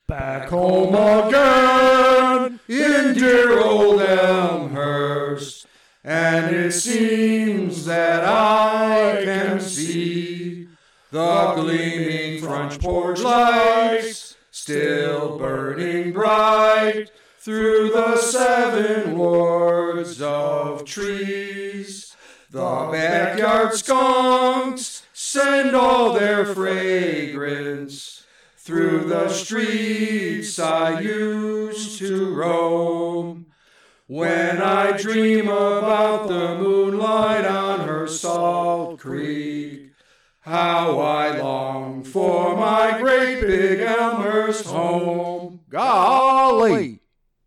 Back home again in dear old Elmhurst, and it seems that I can see the gleaming front porch lights still burning bright through the 7 wards of trees. The backyard skunks send all their fragrance through the streets I used to roam. When I dream about the moonlight on her salt creek, how I long for my great big Elmhurst home. Golly!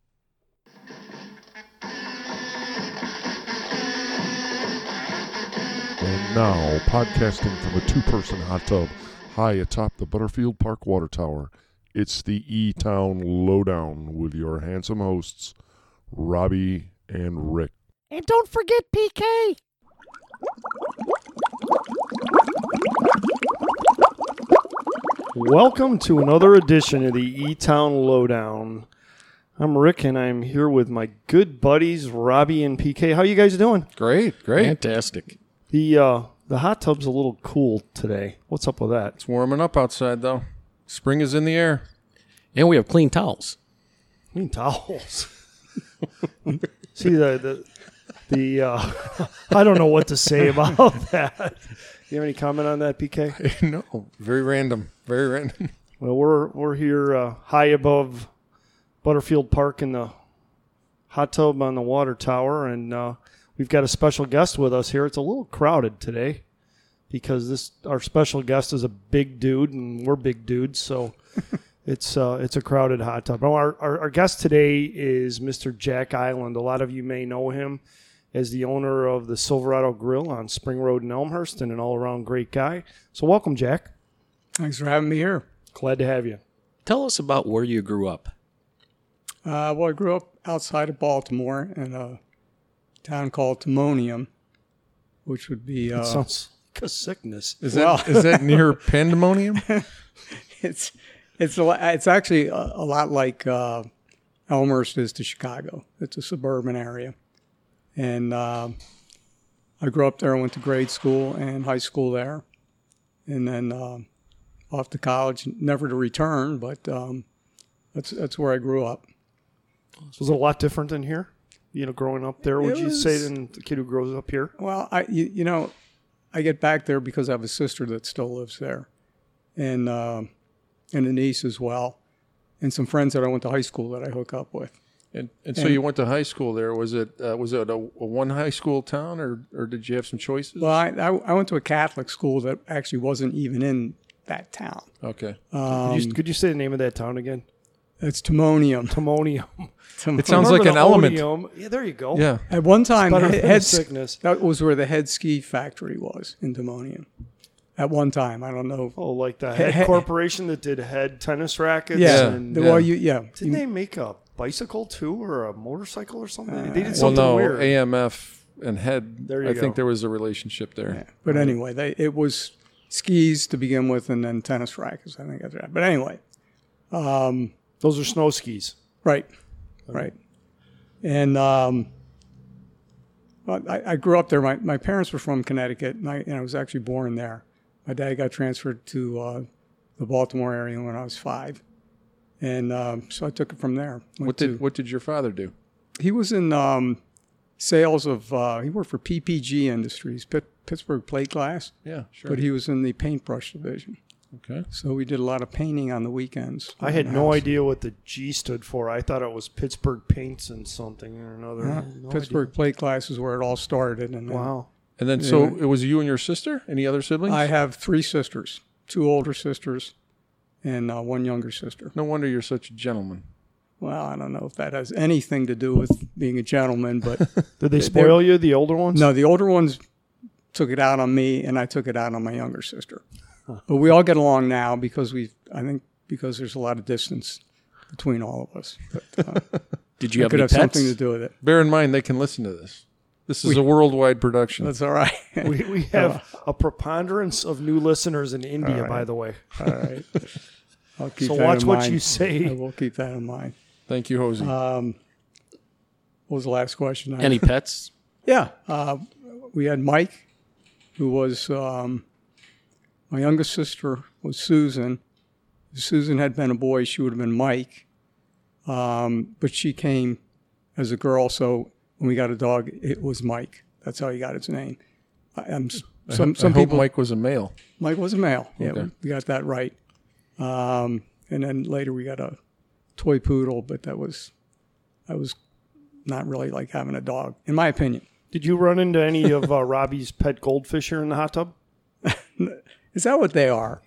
And now, podcasting from a 2-person hot tub high atop the Butterfield Park Water Tower, it's the E-Town Lowdown with your handsome hosts, Robbie and Rick. And don't forget PK. Welcome to another edition of the E-Town Lowdown. I'm Rick, and I'm here with my good buddies, Robbie and PK. How you guys doing? Great. Fantastic. The hot tub's a little cool today. What's up with that? It's warming up outside, though. Spring is in the air. And we have clean towels. Clean towels. See, the I don't know what to say about that. You have any comment on that, PK? No, very random. Very random. Well, we're here high above Butterfield Park in the hot tub on the water tower, and we've got a special guest with us here. It's a little crowded today because our special guest is a big dude, and we're big dudes, so it's a crowded hot tub. Our guest today is Mr. Jack Island. A lot of you may know him as the owner of the Silverado Grill on Spring Road in Elmhurst, and an all-around great guy. So welcome, Jack. Thanks for having me here. Glad to have you. Tell us about where you grew up. Well, I grew up outside of Baltimore in a town called Timonium, which would be... It sounds like a sickness. Is that near Pandemonium? It's actually a lot like Elmhurst is to Chicago. It's a suburban area. And I grew up there. I went to grade school and high school there. And then off to college, never to return, but that's where I grew up. Was it a lot different than here? Growing up there, would you say, than the kid who grows up here? Well, I get back there because I have a sister that still lives there, and a niece as well, and some friends that I went to high school that I hook up with. And so you went to high school there. Was it a one high school town, or did you have some choices? Well, I went to a Catholic school that actually wasn't even in that town. Okay. Could you say the name of that town again? It's Timonium. Timonium. It sounds like an element. Yeah, there you go. Yeah. At one time, sickness. That was where the head ski factory was in Timonium. At one time, I don't know. Oh, like the Head Corporation that did Head tennis rackets. Yeah. And, Didn't they make a bicycle too, or a motorcycle or something? They did something weird. AMF and Head. I think there was a relationship there. Yeah. But anyway, it was skis to begin with, and then tennis rackets. I think after that. But anyway, those are snow skis, right? Right. And I grew up there. My parents were from Connecticut, and I was actually born there. My dad got transferred to the Baltimore area when I was 5. And so I took it from there. What did your father do? He was in sales of, he worked for PPG Industries, Pittsburgh Plate Glass. Yeah, sure. But he was in the paintbrush division. Okay. So we did a lot of painting on the weekends. I had no idea what the G stood for. I thought it was Pittsburgh Paints and something or another. Pittsburgh Plate Glass is where it all started. And wow. And then, so it was you and your sister? Any other siblings? I have 3 sisters, 2 older sisters and 1 younger sister. No wonder you're such a gentleman. Well, I don't know if that has anything to do with being a gentleman, but... Did they spoil you, the older ones? No, the older ones took it out on me, and I took it out on my younger sister. But we all get along now because because there's a lot of distance between all of us. But, Did you have could any have pets? something to do with it. Bear in mind, they can listen to this. This is a worldwide production. That's all right. We have a preponderance of new listeners in India, by the way. All right. I'll keep So that watch in what mind. you say. I will keep that in mind. Thank you, Hosey. What was the last question? Any pets? Yeah. We had Mike, who was my youngest sister was Susan. If Susan had been a boy, she would have been Mike. But she came as a girl, so when we got a dog, it was Mike. That's how he got its name. Some I hope people. Mike was a male. Mike was a male. Yeah, Okay. we got that right. And then later we got a toy poodle, but that was not really like having a dog, in my opinion. Did you run into any of Robbie's pet goldfish here in the hot tub? Is that what they are?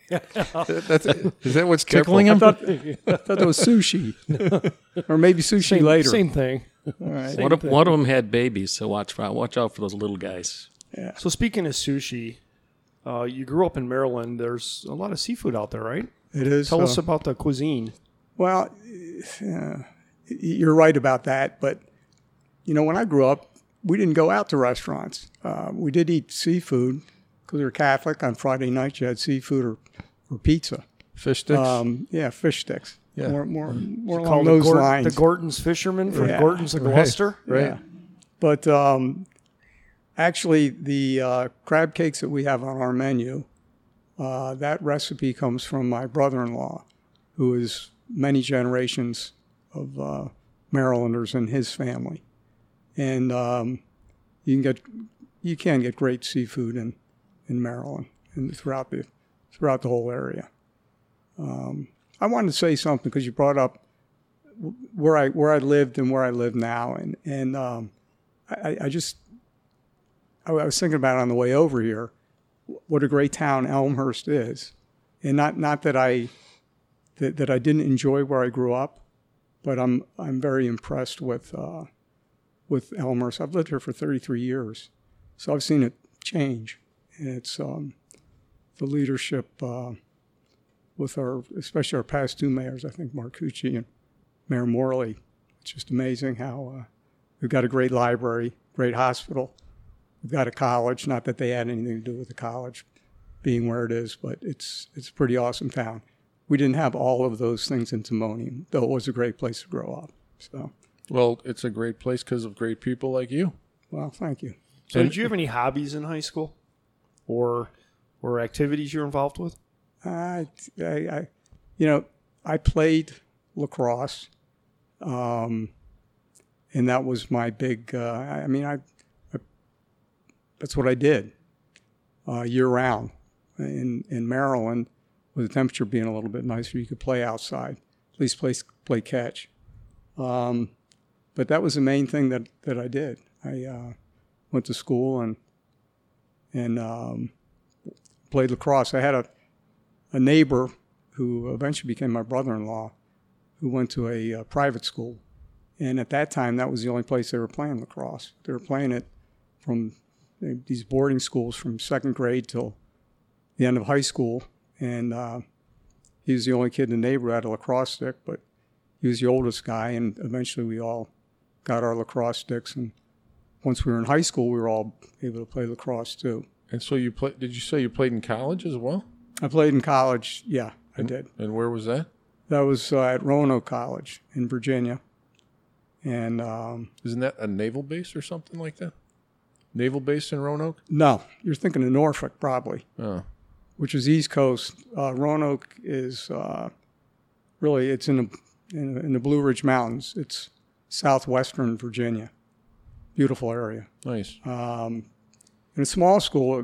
Is that what's tickling I him? thought that was sushi, or maybe sushi later. Same thing. All right. One of them had babies, so watch out for those little guys. So speaking of sushi, you grew up in Maryland. There's a lot of seafood out there, right? It is. Tell us about the cuisine. Well, you're right about that. But, when I grew up, we didn't go out to restaurants. We did eat seafood because we were Catholic. On Friday nights, you had seafood or pizza. Fish sticks? Fish sticks. Yeah. More along Called those the lines. The Gorton's Fisherman from Yeah. Gorton's of Gloucester. Right. Yeah. But actually, the crab cakes that we have on our menu, that recipe comes from my brother-in-law, who is many generations of Marylanders in his family. And you can get great seafood in Maryland and throughout the whole area. I wanted to say something because you brought up where I lived and where I live now, and I was thinking about it on the way over here, what a great town Elmhurst is, and not that I didn't enjoy where I grew up, but I'm very impressed with Elmhurst. I've lived here for 33 years, so I've seen it change, and it's the leadership with especially our past two mayors, I think Marcucci and Mayor Morley. It's just amazing how we've got a great library, great hospital. We've got a college, not that they had anything to do with the college being where it is, but it's a pretty awesome town. We didn't have all of those things in Timonium, though it was a great place to grow up. So, Well, it's a great place because of great people like you. well, thank you. So did you have any hobbies in high school or activities you're involved with? I played lacrosse, and that was my big. That's what I did year round. In Maryland, with the temperature being a little bit nicer, you could play outside, at least play catch. But that was the main thing that I did. I went to school and played lacrosse. I had a neighbor who eventually became my brother-in-law, who went to a private school. And at that time, that was the only place they were playing lacrosse. They were playing it from these boarding schools from second grade till the end of high school. And he was the only kid in the neighborhood who had a lacrosse stick, but he was the oldest guy. And eventually we all got our lacrosse sticks. And once we were in high school, we were all able to play lacrosse too. And so you played? Did you say you played in college as well? I played in college. Yeah, I did. And where was that? That was at Roanoke College in Virginia. And Isn't that a naval base or something like that? Naval base in Roanoke? no, you're thinking of Norfolk probably, Oh, which is East Coast. Roanoke is really it's in the Blue Ridge Mountains. It's southwestern Virginia. Beautiful area. nice. In a small school,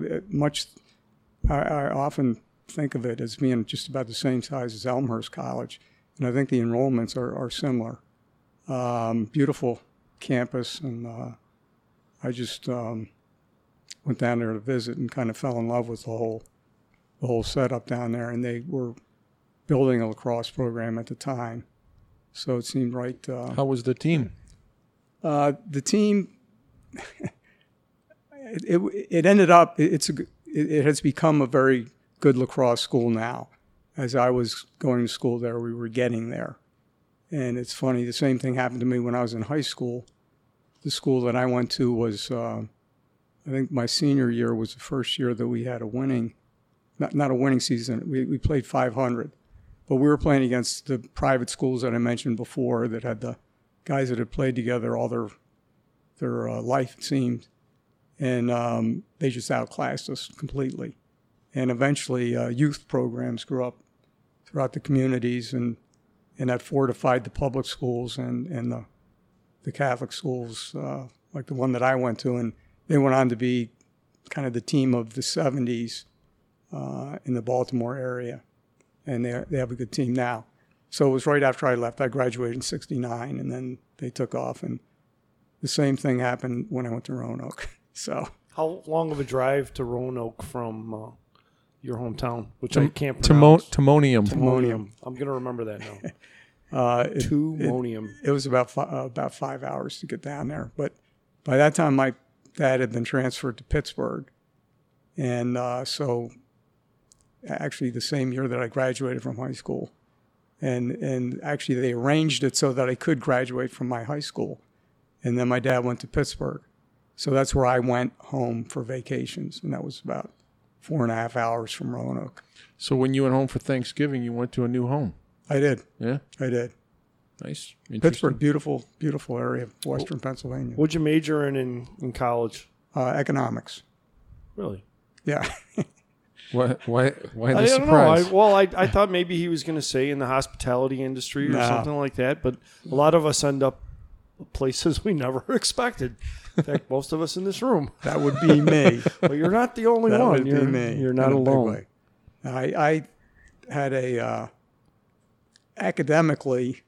I often think of it as being just about the same size as Elmhurst College, and I think the enrollments are similar. Beautiful campus, and I just went down there to visit and kind of fell in love with the whole setup down there. And they were building a lacrosse program at the time, so it seemed right. How was the team? The team, it ended up it has become a very good lacrosse school now. As I was going to school there, we were getting there. And it's funny, the same thing happened to me when I was in high school. The school that I went to was, I think my senior year was the first year that we had a winning, not a winning season. We played 500, But we were playing against the private schools that I mentioned before that had the guys that had played together all their life, it seemed. And they just outclassed us completely. And eventually youth programs grew up throughout the communities, and that fortified the public schools and the Catholic schools, like the one that I went to. And they went on to be kind of the team of the 70s in the Baltimore area. And they have a good team now. So it was right after I left. I graduated in 1969, and then they took off. And the same thing happened when I went to Roanoke. So How long of a drive to Roanoke from your hometown, which I can't pronounce? Timonium. Timonium. I'm going to remember that now. Timonium. It was about 5 hours to get down there. But by that time, my dad had been transferred to Pittsburgh. And so actually the same year that I graduated from high school. And actually they arranged it so that I could graduate from my high school. And then my dad went to Pittsburgh. So that's where I went home for vacations. And that was about 4.5 hours from Roanoke. So when you went home for Thanksgiving, you went to a new home. I did. Yeah? I did. Nice. Interesting. Pittsburgh, beautiful, beautiful area of western Pennsylvania. What'd you major in college? Economics. Really? Yeah. Why the I don't surprise? know. I thought maybe he was going to say in the hospitality industry or No. something like that. But a lot of us end up places we never expected. In fact, most of us in this room. That would be me. But you're not the only That one. would You're, be me. You're not in a big alone. way. I had a academically.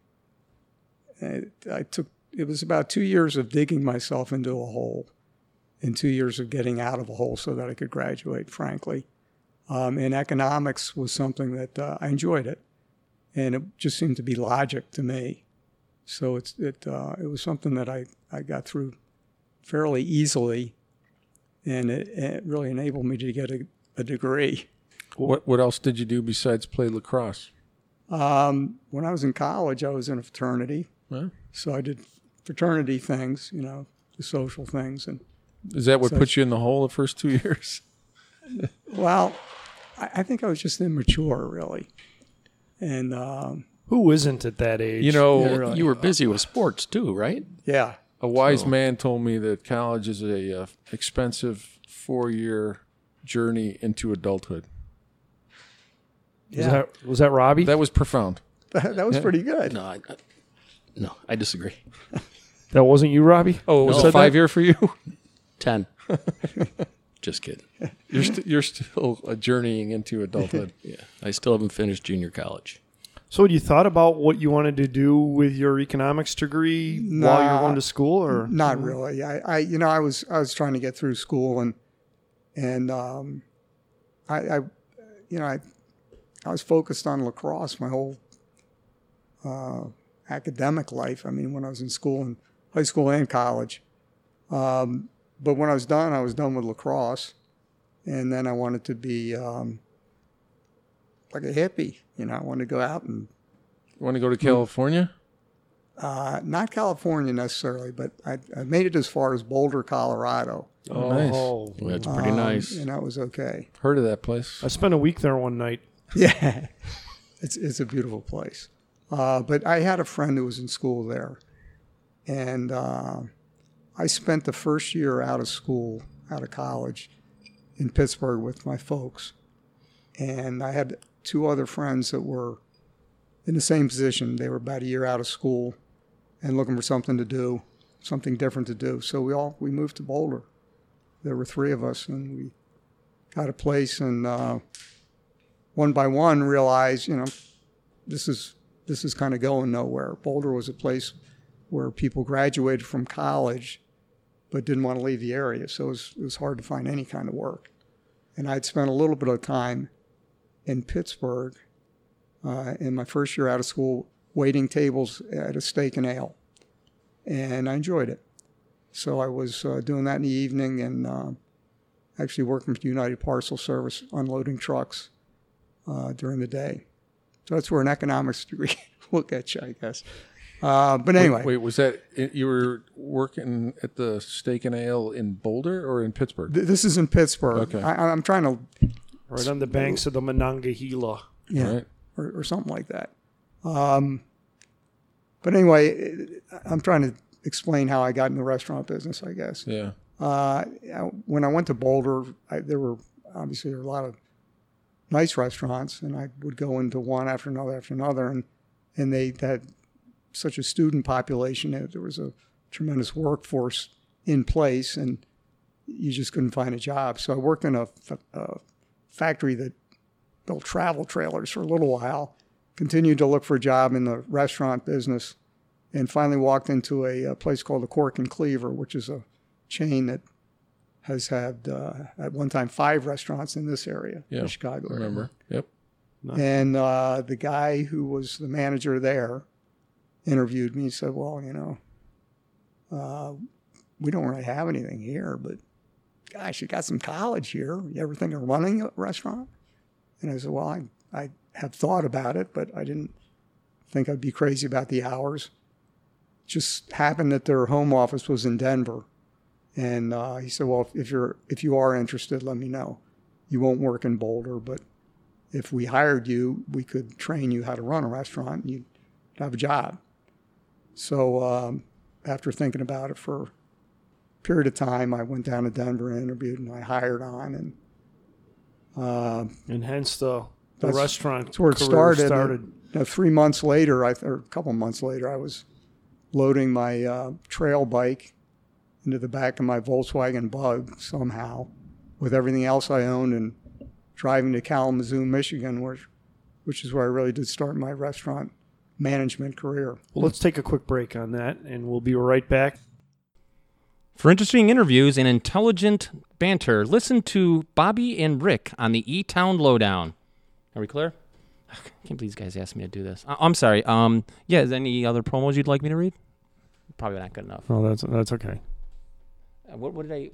It was about 2 years of digging myself into a hole, and 2 years of getting out of a hole so that I could graduate. Frankly, and economics was something that I enjoyed it, and it just seemed to be logic to me. So it was something that I got through fairly easily, and it really enabled me to get a degree. What else did you do besides play lacrosse? When I was in college, I was in a fraternity, Huh? so I did fraternity things, the social things, and Is that what So- put you in the hole the first 2 years? well, I think I was just immature, really, and Who isn't at that age? You know, Yeah, really. You were busy with sports too, right? yeah, a wise man told me that college is a expensive 4-year journey into adulthood. Was that Robbie? That was profound. that was pretty good. No, I disagree. That wasn't you, Robbie? Oh, it was Said a that? 5-year for you? 10. Just kidding. You're still journeying into adulthood. Yeah, I still haven't finished junior college. So, had you thought about what you wanted to do with your economics degree while you were going to school, or Not really. I was trying to get through school, and I was focused on lacrosse my whole academic life. I mean, when I was in school, in high school and college. But when I was done with lacrosse, and then I wanted to be like a hippie. I wanted to go out and You want to go to California? not California necessarily, but I made it as far as Boulder, Colorado. Oh, nice. Well, that's pretty nice. And that was okay. Heard of that place? I spent a week there one night. Yeah, it's a beautiful place. But I had a friend who was in school there, and I spent the first year out of college, in Pittsburgh with my folks, and I had 2 other friends that were in the same position. They were about a year out of school and looking for something to do, something different to do. So we moved to Boulder. There were 3 of us, and we got a place, and one by one realized, this is kind of going nowhere. Boulder was a place where people graduated from college but didn't want to leave the area, so it was hard to find any kind of work. And I'd spent a little bit of time in Pittsburgh in my first year out of school waiting tables at a steak and ale, and I enjoyed it. So I was doing that in the evening and actually working for United Parcel Service, unloading trucks during the day. So that's where an economics degree will get you, I guess. But anyway. Wait, was that you were working at the Steak and Ale in Boulder or in Pittsburgh? This is in Pittsburgh. Okay. I'm trying to... Right on the banks of the Monongahela. Yeah. Right. or something like that. But anyway, I'm trying to explain how I got in the restaurant business, I guess. Yeah. When I went to Boulder, there were a lot of nice restaurants, and I would go into one after another, and they had such a student population that there was a tremendous workforce in place, and you just couldn't find a job. So I worked in a factory that built travel trailers for a little while, continued to look for a job in the restaurant business, and finally walked into a place called the Cork and Cleaver, which is a chain that has had, at one time, 5 restaurants in this area, the Chicago area. Remember? Yep. And the guy who was the manager there interviewed me and said, well, we don't really have anything here, but gosh, you got some college here. You ever think of running a restaurant? And I said, well, I have thought about it, but I didn't think I'd be crazy about the hours. It just happened that their home office was in Denver. And he said, well, if you are interested, let me know. You won't work in Boulder, but if we hired you, we could train you how to run a restaurant and you'd have a job. So after thinking about it for a period of time, I went down to Denver and interviewed, and I hired on. And hence the restaurant that's where it career started. 3 months later, or a couple months later, I was loading my trail bike into the back of my Volkswagen Bug somehow with everything else I owned and driving to Kalamazoo, Michigan, which is where I really did start my restaurant management career. Well, let's take a quick break on that, and we'll be right back. For interesting interviews and intelligent banter, listen to Bobby and Rick on the E-Town Lowdown. Are we clear? I can't believe these guys asked me to do this. I'm sorry. Is there any other promos you'd like me to read? Probably not good enough. Oh, that's okay. What did I...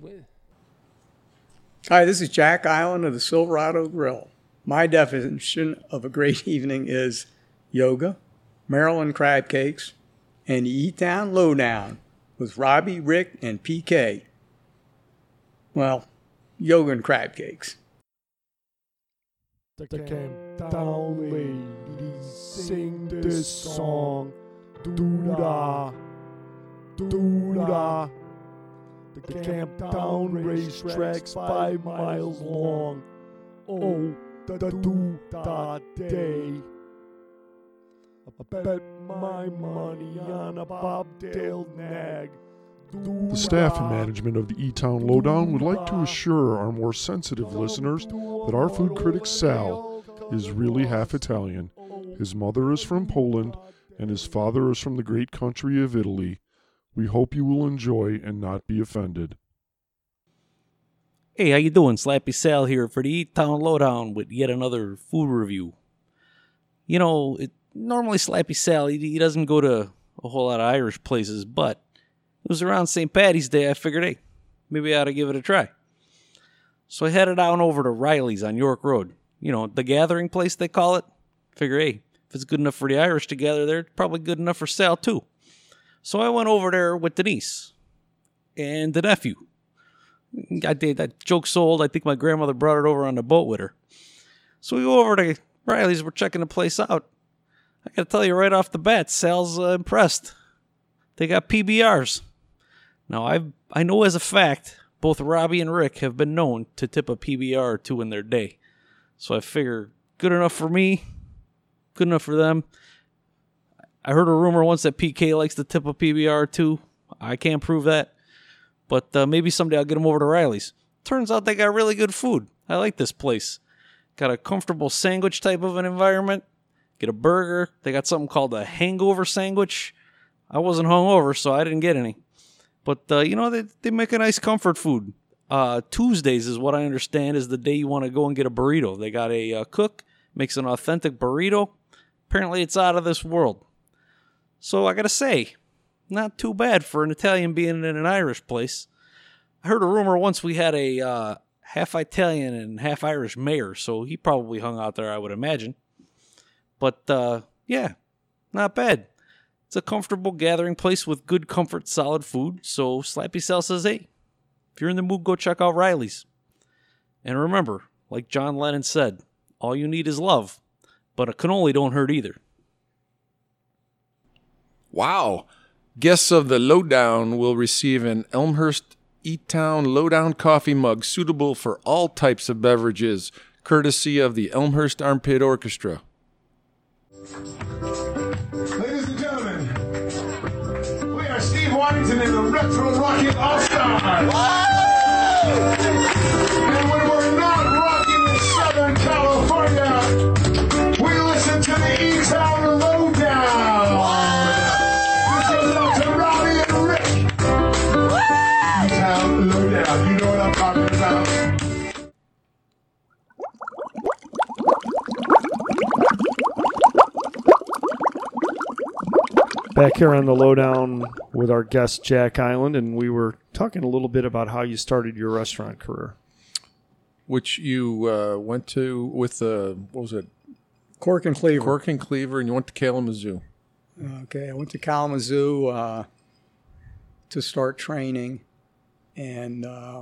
Hi, this is Jack Island of the Silverado Grill. My definition of a great evening is yoga, Maryland crab cakes, and the E-Town Lowdown with Robbie, Rick, and PK. Well, yoga and crab cakes. The Camptown ladies sing this song. Doo-dah, doo-dah. The Camptown racetrack's 5 miles long. Oh, the doo-dah day. I bet my money on a bobtailed nag. The staff and management of the E-Town Lowdown would like to assure our more sensitive listeners that our food critic Sal is really half Italian. His mother is from Poland, and his father is from the great country of Italy. We hope you will enjoy and not be offended. Hey, how you doing? Slappy Sal here for the E-Town Lowdown with yet another food review. Normally Slappy Sal, he doesn't go to a whole lot of Irish places, but it was around St. Paddy's Day. I figured, hey, maybe I ought to give it a try. So I headed on over to Riley's on York Road. The gathering place they call it. Figure, hey, if it's good enough for the Irish to gather there, it's probably good enough for Sal too. So I went over there with Denise and the nephew. That joke sold. I think my grandmother brought it over on the boat with her. So we go over to Riley's. We're checking the place out. I got to tell you right off the bat, Sal's impressed. They got PBRs. Now, I know as a fact, both Robbie and Rick have been known to tip a PBR or two in their day. So I figure, good enough for me, good enough for them. I heard a rumor once that PK likes to tip a PBR or two. I can't prove that. But maybe someday I'll get them over to Riley's. Turns out they got really good food. I like this place. Got a comfortable sandwich type of an environment. Get a burger. They got something called a hangover sandwich. I wasn't hungover, so I didn't get any. But, they make a nice comfort food. Tuesdays is what I understand is the day you want to go and get a burrito. They got a cook, makes an authentic burrito. Apparently it's out of this world. So I got to say, not too bad for an Italian being in an Irish place. I heard a rumor once we had a half Italian and half Irish mayor, so he probably hung out there, I would imagine. But, yeah, not bad. It's a comfortable gathering place with good comfort, solid food. So Slappy Sal says, hey, if you're in the mood, go check out Riley's. And remember, like John Lennon said, all you need is love. but a cannoli don't hurt either. Wow. Guests of the Lowdown will receive an Elmhurst E-Town Lowdown coffee mug suitable for all types of beverages, courtesy of the Elmhurst Armpit Orchestra. Ladies and gentlemen, we are Steve Waddington and the Retro Rocket All-Stars. And when we're not rocking in Southern California, we listen to the E-Town Lowdown. This goes out to Robbie and Rick. E-Town Lowdown, you know what I'm talking about. Back here on the Lowdown with our guest Jack Island, and we were talking a little bit about how you started your restaurant career. Which you went to with, what was it? Cork and Cleaver. Cork and Cleaver, and you went to Kalamazoo. Okay, I went to Kalamazoo to start training, and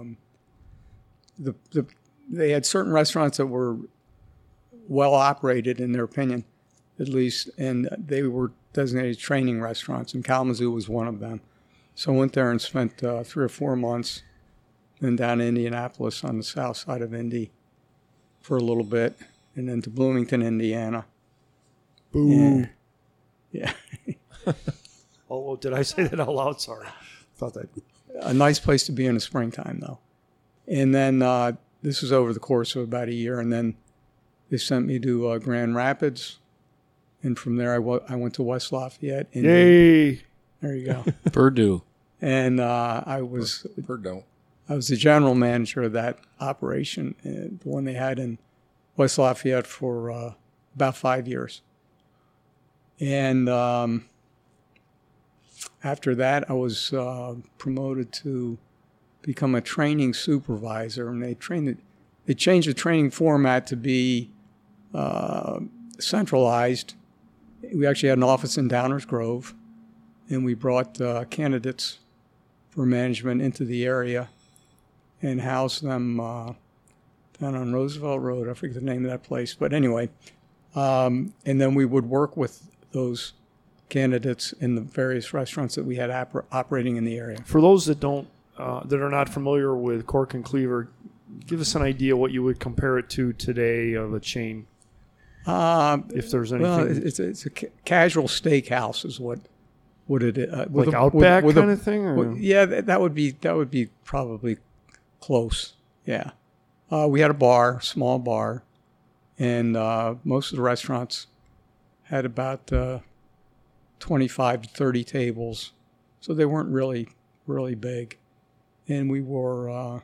they had certain restaurants that were well operated in their opinion, at least, and they were designated training restaurants, and Kalamazoo was one of them. So I went there and spent 3 or 4 months, then down to Indianapolis on the south side of Indy for a little bit, and then to Bloomington, Indiana. Boo. Yeah. Oh, did I say that out loud? Sorry. Thought that. A nice place to be in the springtime, though. And then this was over the course of about a year, and then they sent me to Grand Rapids, and from there I went to West Lafayette. Yay! There you go. Purdue. And I was Purdue. the general manager of that operation, the one they had in West Lafayette for about 5 years. And after that, I was promoted to become a training supervisor, and they changed the training format to be centralized. We actually had an office in Downers Grove, and we brought candidates for management into the area and housed them down on Roosevelt Road. I forget the name of that place, but anyway. And then we would work with those candidates in the various restaurants that we had operating in the area. For those that don't, that are not familiar with Cork and Cleaver, give us an idea what you would compare it to today of a chain. If there's anything, well, it's a casual steakhouse is what it is. like Outback kind of thing. Or? Yeah, that would be probably close. Yeah, we had a bar, small bar, and most of the restaurants had about 25 to 30 tables, so they weren't really big. And we wore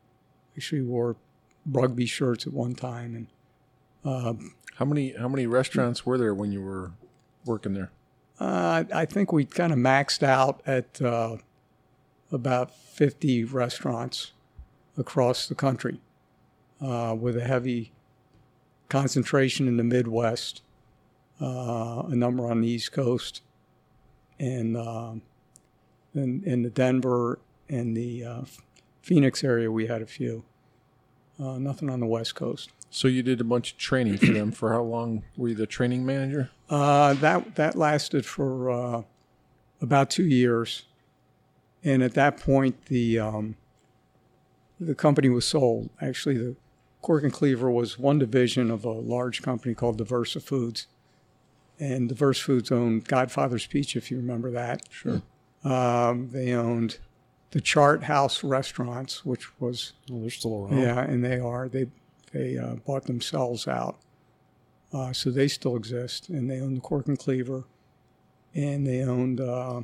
rugby shirts at one time. And How many restaurants were there when you were working there? I think we kind of maxed out at about 50 restaurants across the country, with a heavy concentration in the Midwest, a number on the East Coast, and in the Denver and the Phoenix area we had a few. Nothing on the West Coast. So you did a bunch of training for them. For how long were you the training manager? That lasted for about 2 years, and at that point the company was sold. Actually, the Cork and Cleaver was one division of a large company called Diversa Foods, and Diversa Foods owned Godfather's Pizza, if you remember that. Sure. They owned the Chart House Restaurants, which was they're still around. Yeah, and they bought themselves out. So they still exist, and they own the Cork and Cleaver, and they owned a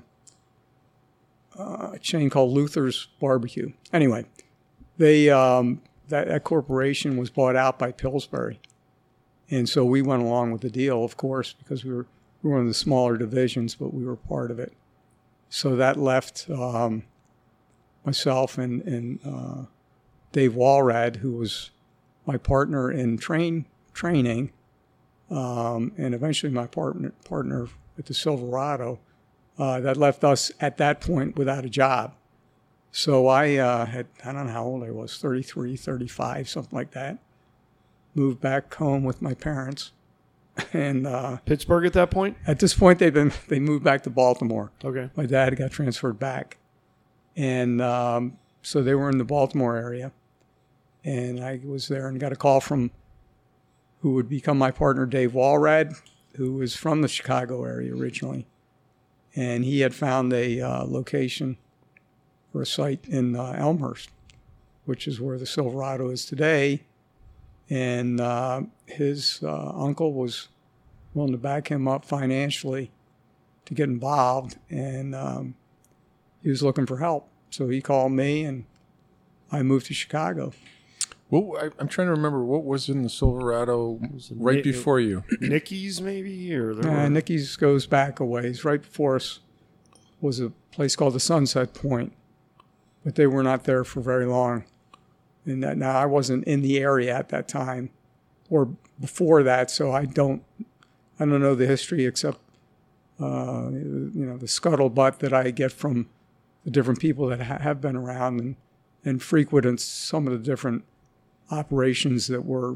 chain called Luther's Barbecue. Anyway, they that corporation was bought out by Pillsbury, and so we went along with the deal, of course, because we were one of the smaller divisions, but we were part of it. So that left myself and Dave Walrad, who was my partner in training, and eventually my partner at the Silverado. That left us at that point without a job. So I don't know how old I was, 33, 35, something like that. Moved back home with my parents And Pittsburgh at that point? at this point, they moved back to Baltimore. Okay. My dad got transferred back, and so they were in the Baltimore area. And I was there and got a call from who would become my partner, Dave Walrad, who was from the Chicago area originally. And he had found a location for a site in Elmhurst, which is where the Silverado is today. And his uncle was willing to back him up financially to get involved, and he was looking for help. So he called me, and I moved to Chicago. Well, I'm trying to remember what was in the Silverado right before you. Nicky's maybe? Or there were- Nicky's goes back a ways. Right before us was a place called the Sunset Point, but they were not there for very long. And now I wasn't in the area at that time or before that, so I don't know the history except the scuttlebutt that I get from the different people that have been around and frequented some of the different operations that were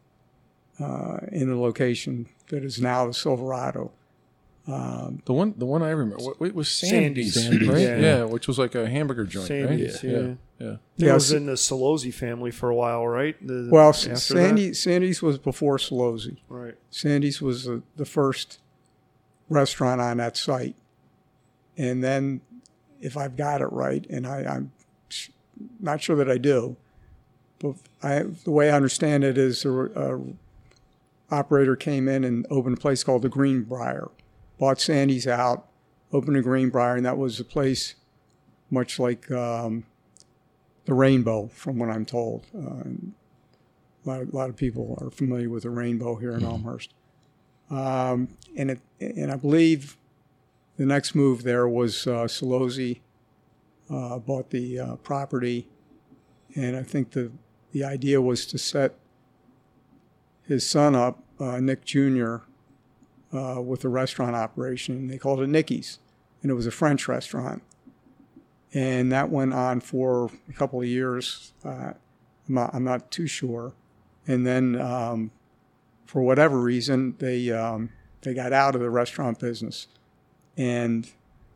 in the location that is now the Silverado. The one I remember, it was Sandy's, Sandy's. right? Yeah. Yeah, which was like a hamburger joint, Sandy's, right? yeah. Yeah. It Yes. was in the Solozzi family for a while, right? Well, After Sandy's was before Solozzi. that? Right. Sandy's was the first restaurant on that site. And then, if I've got it right, and I'm not sure that I do, but the way I understand it is a operator came in and opened a place called the Greenbrier, bought Sandy's out, opened a Greenbrier, and that was a place much like the Rainbow, from what I'm told. A lot of people are familiar with the Rainbow here in Elmhurst. And I believe the next move there was Solozzi bought the property, and I think the idea was to set his son up, Nick Jr., with a restaurant operation. They called it Nicky's, and it was a French restaurant. And that went on for a couple of years. I'm not too sure. And then, for whatever reason, they got out of the restaurant business, and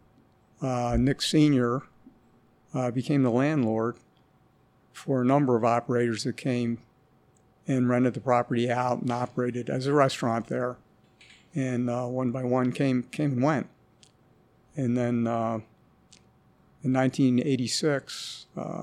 Nick Sr. Became the landlord for a number of operators that came and rented the property out and operated as a restaurant there. And one by one came and went. And then in 1986,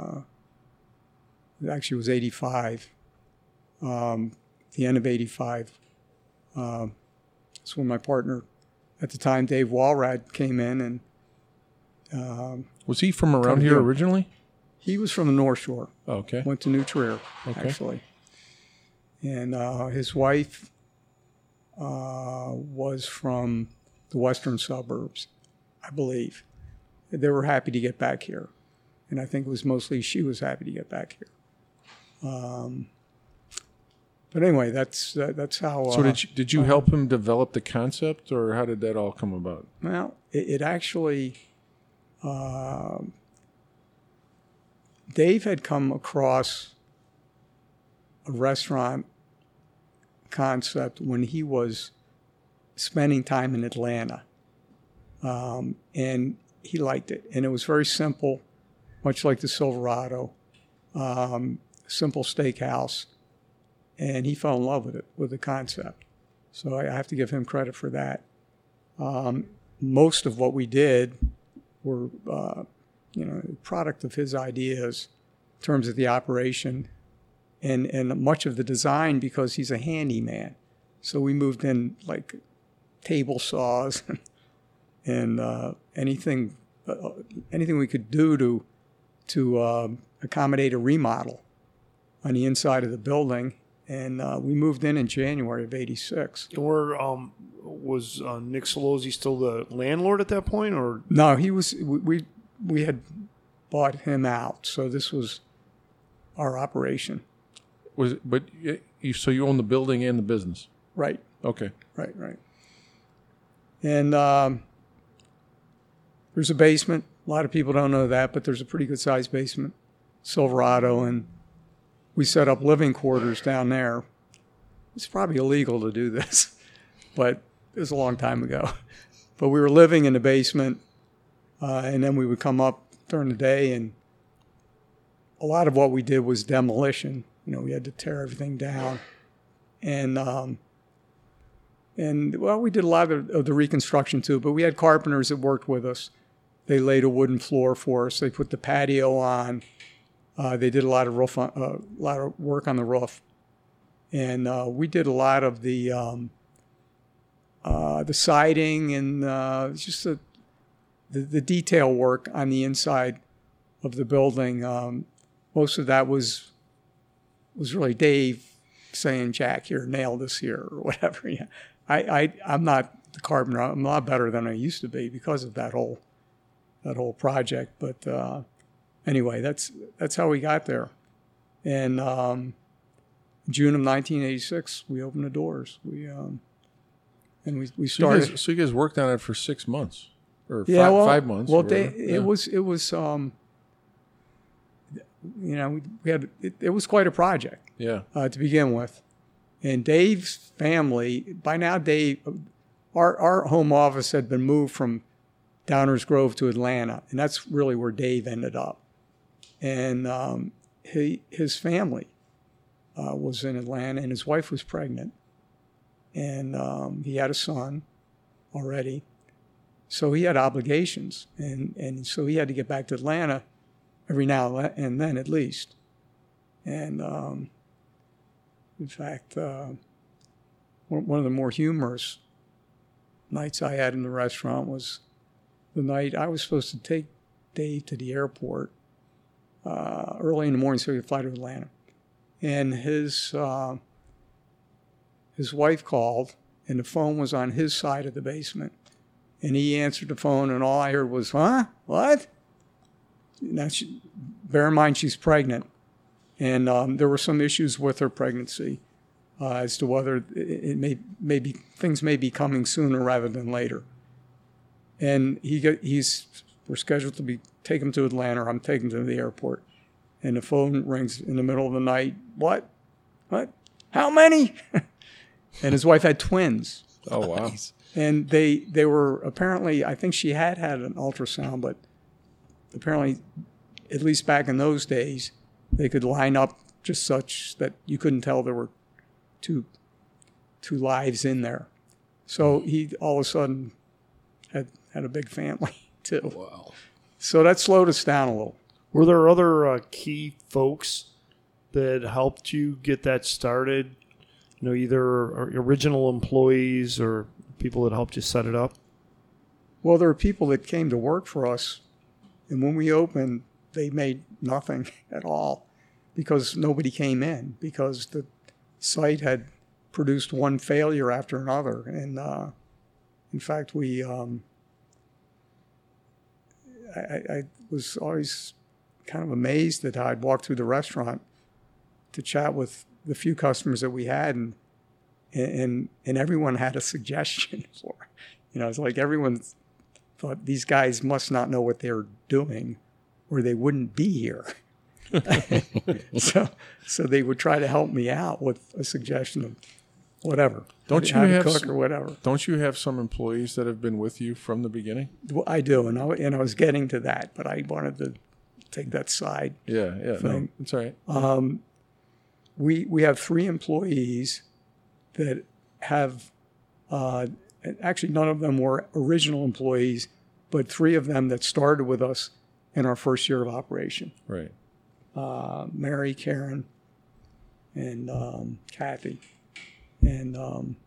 it actually was 85, the end of 85, that's when my partner at the time, Dave Walrad, came in. And Was he from around here originally? he was from the North Shore. Oh, okay. Went to New Trier, actually. And his wife was from the western suburbs, I believe. They were happy to get back here. And I think it was mostly she was happy to get back here. But anyway, that's how... So did you help him develop the concept, or how did that all come about? Well, it actually... Dave had come across a restaurant concept when he was spending time in Atlanta. And he liked it. And it was very simple, much like the Silverado, simple steakhouse. And he fell in love with it, with the concept. So I have to give him credit for that. Most of what we did were, a product of his ideas in terms of the operation and much of the design, because he's a handyman. So we moved in like table saws and anything we could do to accommodate a remodel on the inside of the building. And we moved in January of '86. Or was Nick Solozzi still the landlord at that point, or No, he was. We had bought him out, so this was our operation. So you own the building and the business? Right, Okay. right. And there's a basement. A lot of people don't know that, but there's a pretty good sized basement, Silverado, and we set up living quarters down there. It's probably illegal to do this, but it was a long time ago. But we were living in the basement, and then we would come up during the day, and a lot of what we did was demolition. We had to tear everything down, and well, we did a lot of the reconstruction too. But we had carpenters that worked with us. They laid a wooden floor for us. They put the patio on. They did a lot of work on the roof, and we did a lot of the siding and just the detail work on the inside of the building. Most of that was really Dave saying, "Jack, here, nail this here," or whatever. Yeah, I'm not the carpenter. I'm a lot better than I used to be because of that whole project. But anyway, that's how we got there. And June of 1986, we opened the doors. We started. So you guys worked on it for 6 months, or 5 months. Well, it was it was quite a project. Yeah. To begin with, and Dave's family. By now, our home office had been moved from Downers Grove to Atlanta, and that's really where Dave ended up. And his family was in Atlanta, and his wife was pregnant, and he had a son already, so he had obligations, and so he had to get back to Atlanta every now and then at least. And in fact, one of the more humorous nights I had in the restaurant was the night I was supposed to take Dave to the airport early in the morning so he could fly to Atlanta. And his wife called, and the phone was on his side of the basement. And he answered the phone, and all I heard was, "Huh? What?" Now, bear in mind, she's pregnant. And there were some issues with her pregnancy as to whether things may be coming sooner rather than later. And we're scheduled to take him to Atlanta. I'm taking him to the airport. And the phone rings in the middle of the night. What? How many? And his wife had twins. Oh, wow. And they were apparently, I think she had an ultrasound, but apparently, at least back in those days, they could line up just such that you couldn't tell there were two lives in there. So he all of a sudden had a big family too. Wow. So that slowed us down a little. Were there other key folks that helped you get that started? Either original employees or people that helped you set it up? Well, there were people that came to work for us, and when we opened, they made nothing at all because nobody came in, because the site had produced one failure after another. And in fact, I was always kind of amazed that I'd walk through the restaurant to chat with the few customers that we had, and everyone had a suggestion for. It's like everyone thought these guys must not know what they're doing, or they wouldn't be here. So they would try to help me out with a suggestion of whatever. Don't you how to have cook or whatever? Don't you have some employees that have been with you from the beginning? Well, I do, and I was getting to that, but I wanted to take that side. Yeah, thing. No, that's all right. We have 3 employees that have, actually none of them were original employees, but 3 of them that started with us in our first year of operation. Right. Mary, Karen, and Kathy. And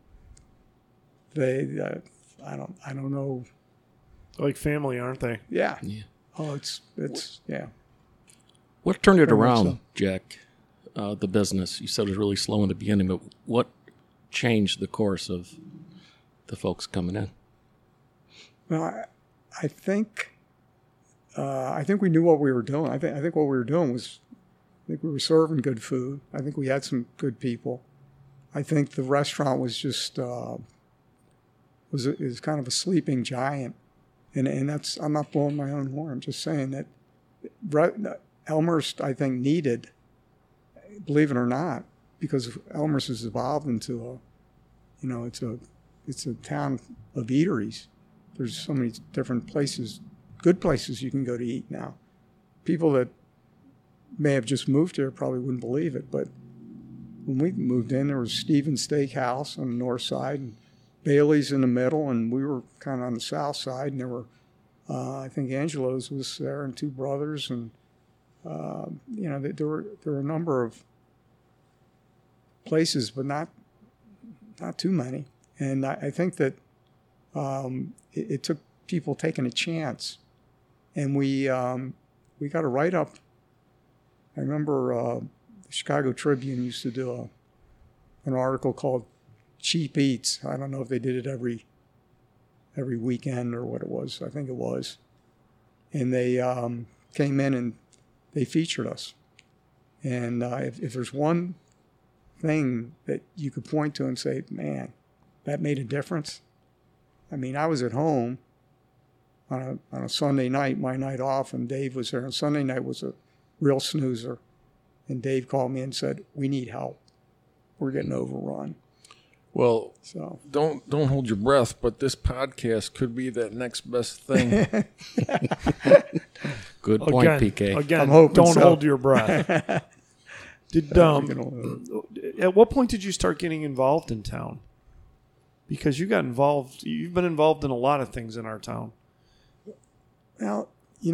they, I don't know. Like family, aren't they? Yeah. Yeah. Oh, it's yeah. What turned it Very much around, so. Jack? The business. You said it was really slow in the beginning, but what changed the course of the folks coming in? Well, I think we knew what we were doing. I think what we were doing was, I think we were serving good food. I think we had some good people. I think the restaurant was just was kind of a sleeping giant, and that's, I'm not blowing my own horn. I'm just saying that Elmhurst, I think, needed, believe it or not, because Elmhurst has evolved into it's it's a town of eateries. There's so many different places, good places you can go to eat now. People that may have just moved here probably wouldn't believe it, but when we moved in, there was Stevens Steakhouse on the north side, and Bailey's in the middle, and we were kind of on the south side, and there were, I think Angelo's was there, and Two Brothers, and there were a number of places, but not too many. And I think that it took people taking a chance, and we got a write-up. I remember the Chicago Tribune used to do an article called Cheap Eats. I don't know if they did it every weekend or what it was. I think it was. And they came in and they featured us. And if there's one thing that you could point to and say, man, that made a difference. I mean, I was at home on a Sunday night, my night off, and Dave was there. And Sunday night was a real snoozer. And Dave called me and said, we need help. We're getting overrun. Well, So don't hold your breath, but this podcast could be that next best thing. Good point, PK. Again, I'm hoping don't so. hold your breath. At what point did you start getting involved in town? Because you've been involved in a lot of things in our town. Well,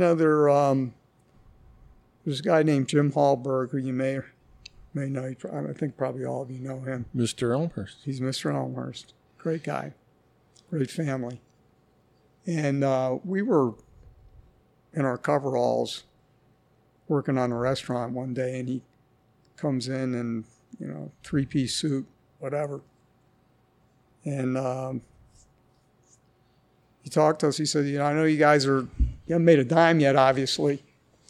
there's a guy named Jim Hallberg who you may know. I think probably all of you know him. Mr. Elmhurst. He's Mr. Elmhurst. Great guy. Great family. And we were in our coveralls working on a restaurant one day, and he comes in and, three-piece suit, whatever. And he talked to us. He said, I know you guys you haven't made a dime yet, obviously,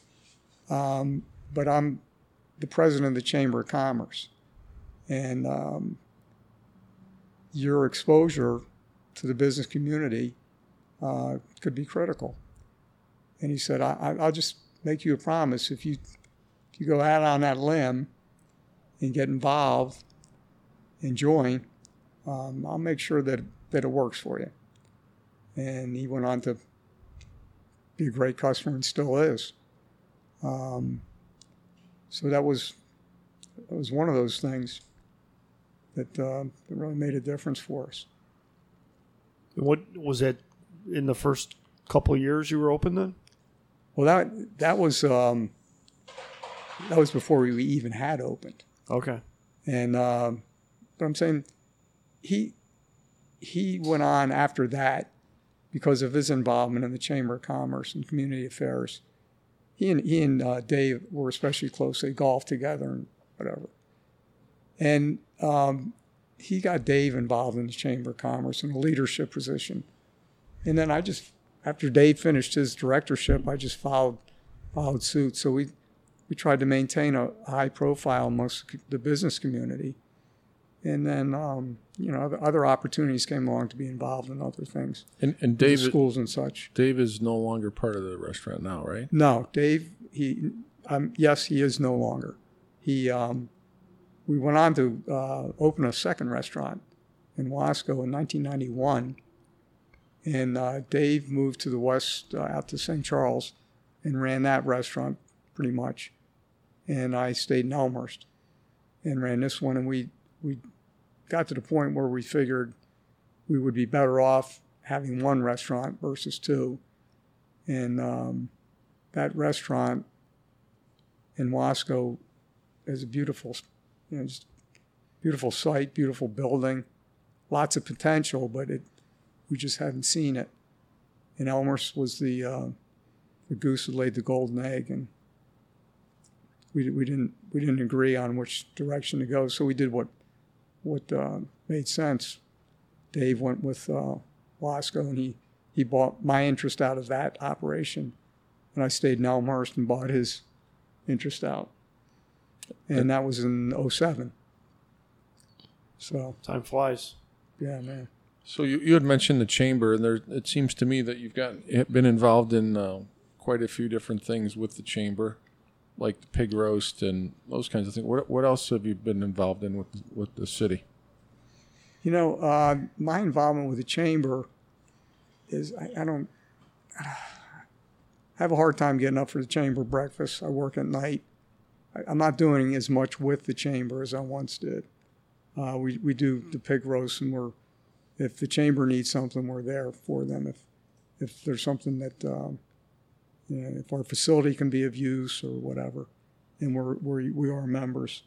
but I'm the president of the Chamber of Commerce. And your exposure to the business community could be critical. And he said, I'll just make you a promise. If you go out on that limb and get involved and join, I'll make sure that it works for you. And he went on to be a great customer and still is. So that was one of those things that really made a difference for us. What was it in the first couple of years you were open then? Well, that was before we even had opened. Okay. And but I'm saying he went on after that because of his involvement in the Chamber of Commerce and Community Affairs. He and Dave were especially close. They golfed together and whatever. And he got Dave involved in the Chamber of Commerce in a leadership position. And then after Dave finished his directorship, I just followed suit. So we tried to maintain a high profile amongst the business community. And then, other opportunities came along to be involved in other things. And Dave, schools and such. Dave is no longer part of the restaurant now, right? No, Dave, yes, he is no longer. We went on to open a second restaurant in Wasco in 1991. And Dave moved to the west, out to St. Charles, and ran that restaurant pretty much. And I stayed in Elmhurst and ran this one. And we got to the point where we figured we would be better off having one restaurant versus two. And that restaurant in Wasco is a beautiful, just beautiful site, beautiful building, lots of potential, but we just hadn't seen it. And Elmhurst was the goose that laid the golden egg, and we didn't agree on which direction to go. So we did what made sense. Dave went with Wasco, and he bought my interest out of that operation, and I stayed in Elmhurst and bought his interest out. And that was in 2007. So Time flies. yeah, man. So you had mentioned the chamber, and it seems to me that you've been involved in quite a few different things with the chamber, like the pig roast and those kinds of things. What else have you been involved in with the city? My involvement with the chamber is I have a hard time getting up for the chamber breakfast. I work at night. I'm not doing as much with the chamber as I once did. We do the pig roast, and if the chamber needs something, we're there for them. If there's something that if our facility can be of use or whatever, and we are members.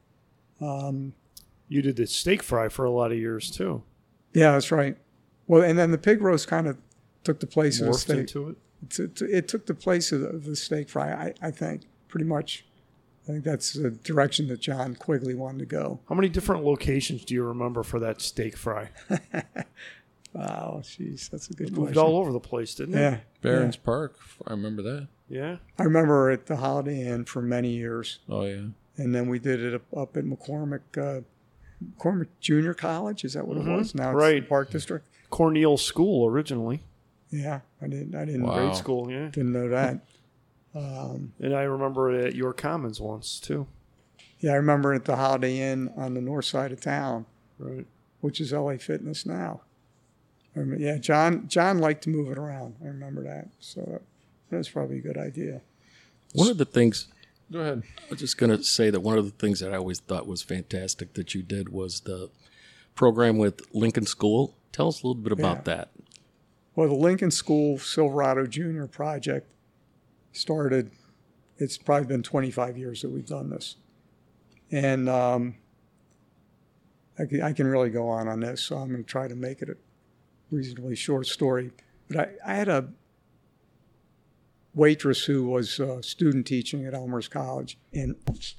You did the steak fry for a lot of years too. Yeah, that's right. Well, and then the pig roast kind of took the place of the Morphed steak. into it. It took the place of the steak fry, I think, pretty much. I think that's the direction that John Quigley wanted to go. How many different locations do you remember for that steak fry? Wow, jeez, that's a good It question. moved all over the place, didn't it? Yeah. Barron's Park. I remember that. Yeah. I remember at the Holiday Inn for many years. Oh, yeah. And then we did it up at McCormick Junior College. Is that what it was? Now it's Right. the Park District. Cornell School originally. Yeah, I didn't Wow. Grade school, yeah. didn't know that. And I remember it at York Commons once too. Yeah, I remember at the Holiday Inn on the north side of town, Right. which is LA Fitness now. Yeah, John liked to move it around. I remember that. So that was probably a good idea. One of the things, Go ahead. I was just going to say that one of the things that I always thought was fantastic that you did was the program with Lincoln School. Tell us a little bit about that. Well, the Lincoln School Silverado Junior project started, it's probably been 25 years that we've done this. And I can really go on this, so I'm going to try to make it a reasonably short story. But I had a waitress who was student teaching at Elmhurst College, and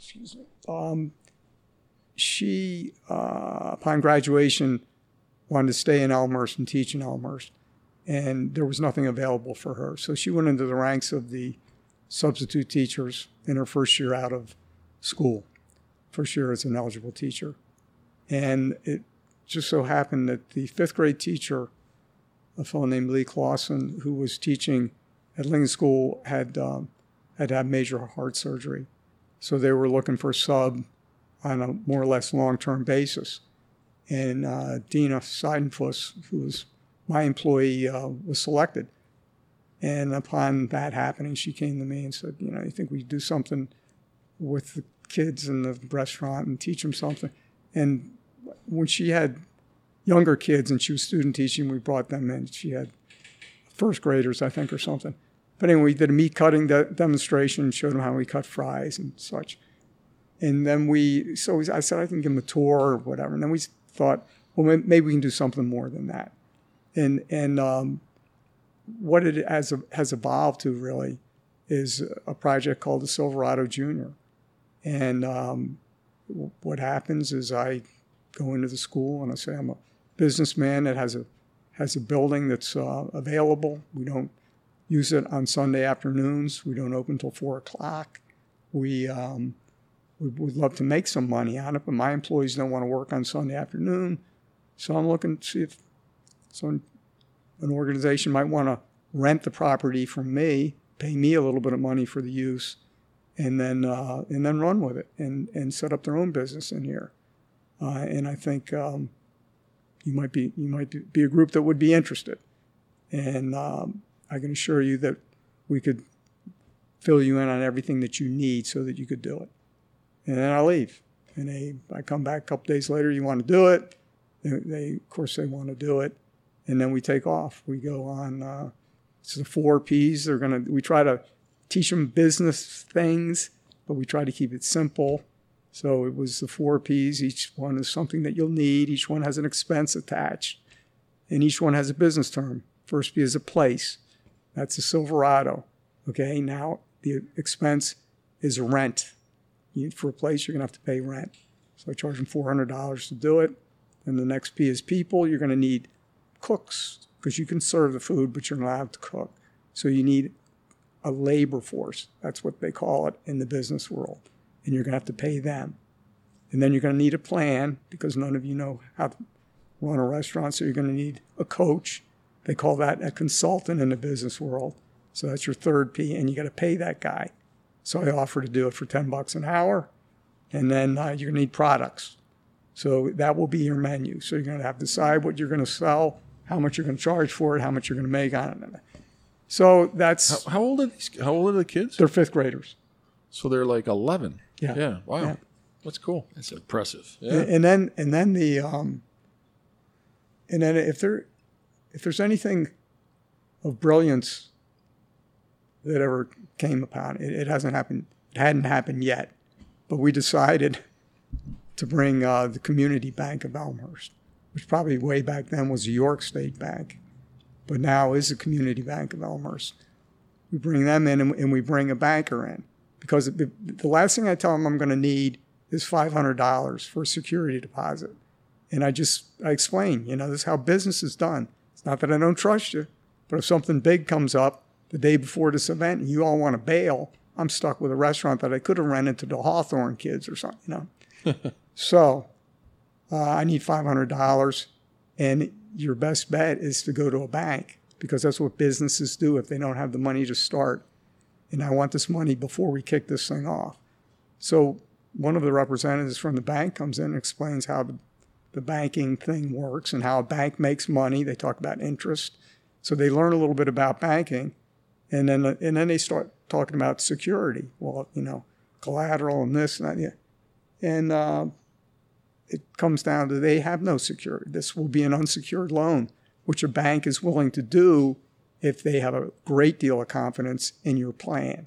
she, upon graduation, wanted to stay in Elmhurst and teach in Elmhurst, and there was nothing available for her. So she went into the ranks of the substitute teachers in her first year out of school, first year as an eligible teacher. And it just so happened that the fifth grade teacher, a fellow named Lee Clausen, who was teaching at Lincoln School, had had major heart surgery. So they were looking for a sub on a more or less long-term basis. And Dina Seidenfuss, who was my employee, was selected. And upon that happening, she came to me and said, you think we could do something with the kids in the restaurant and teach them something. And when she had younger kids and she was student teaching, we brought them in. She had first graders, I think, or something. But anyway, we did a meat cutting demonstration, showed them how we cut fries and such. And then I said, I can give them a tour or whatever. And then we thought, well, maybe we can do something more than that. And what it has evolved to really is a project called the Silverado Junior. And what happens is I go into the school and I say, I'm a businessman that has a building that's available. We don't use it on Sunday afternoons. We don't open until 4 o'clock. We would love to make some money on it, but my employees don't want to work on Sunday afternoon. So I'm looking to see if an organization might want to rent the property from me, pay me a little bit of money for the use, and then run with it and set up their own business in here. And I think you might be a group that would be interested. And I can assure you that we could fill you in on everything that you need so that you could do it. And then I leave. And I come back a couple days later, you want to do it? Of course, they want to do it. And then we take off. We go on, it's the 4 Ps. We try to teach them business things, but we try to keep it simple. So it was the 4 Ps. Each one is something that you'll need. Each one has an expense attached. And each one has a business term. First P is a place. That's a Silverado. Okay, now the expense is rent. For a place, you're going to have to pay rent. So I charge them $400 to do it. And the next P is people. You're going to need cooks because you can serve the food, but you're not allowed to cook. So you need a labor force. That's what they call it in the business world. And you're going to have to pay them. And then you're going to need a plan because none of you know how to run a restaurant. So you're going to need a coach. They call that a consultant in the business world. So that's your third P, and you got to pay that guy. So I offer to do it for $10 an hour. And then you're going to need products. So that will be your menu. So you're going to have to decide what you're going to sell, how much you're going to charge for it, how much you're going to make on it. So that's How old are these? How old are the kids? they're fifth graders. So they're like 11. Yeah. Yeah. Wow. Yeah. That's cool. That's impressive. Yeah. And then if there's anything of brilliance that ever came upon it, it hasn't happened. It hadn't happened yet, but we decided to bring the Community Bank of Elmhurst, which probably way back then was the York State Bank, but now is the Community Bank of Elmhurst. We bring them in and we bring a banker in, because the last thing I tell them I'm going to need is $500 for a security deposit. And I explain, this is how business is done. It's not that I don't trust you, but if something big comes up the day before this event and you all want to bail, I'm stuck with a restaurant that I could have rented to the Hawthorne kids or something, So I need $500, and your best bet is to go to a bank, because that's what businesses do if they don't have the money to start. And I want this money before we kick this thing off. So one of the representatives from the bank comes in and explains how the banking thing works and how a bank makes money. They talk about interest. So they learn a little bit about banking, and then they start talking about security. Well, collateral and this and that. Yeah. And it comes down to they have no security. This will be an unsecured loan, which a bank is willing to do if they have a great deal of confidence in your plan.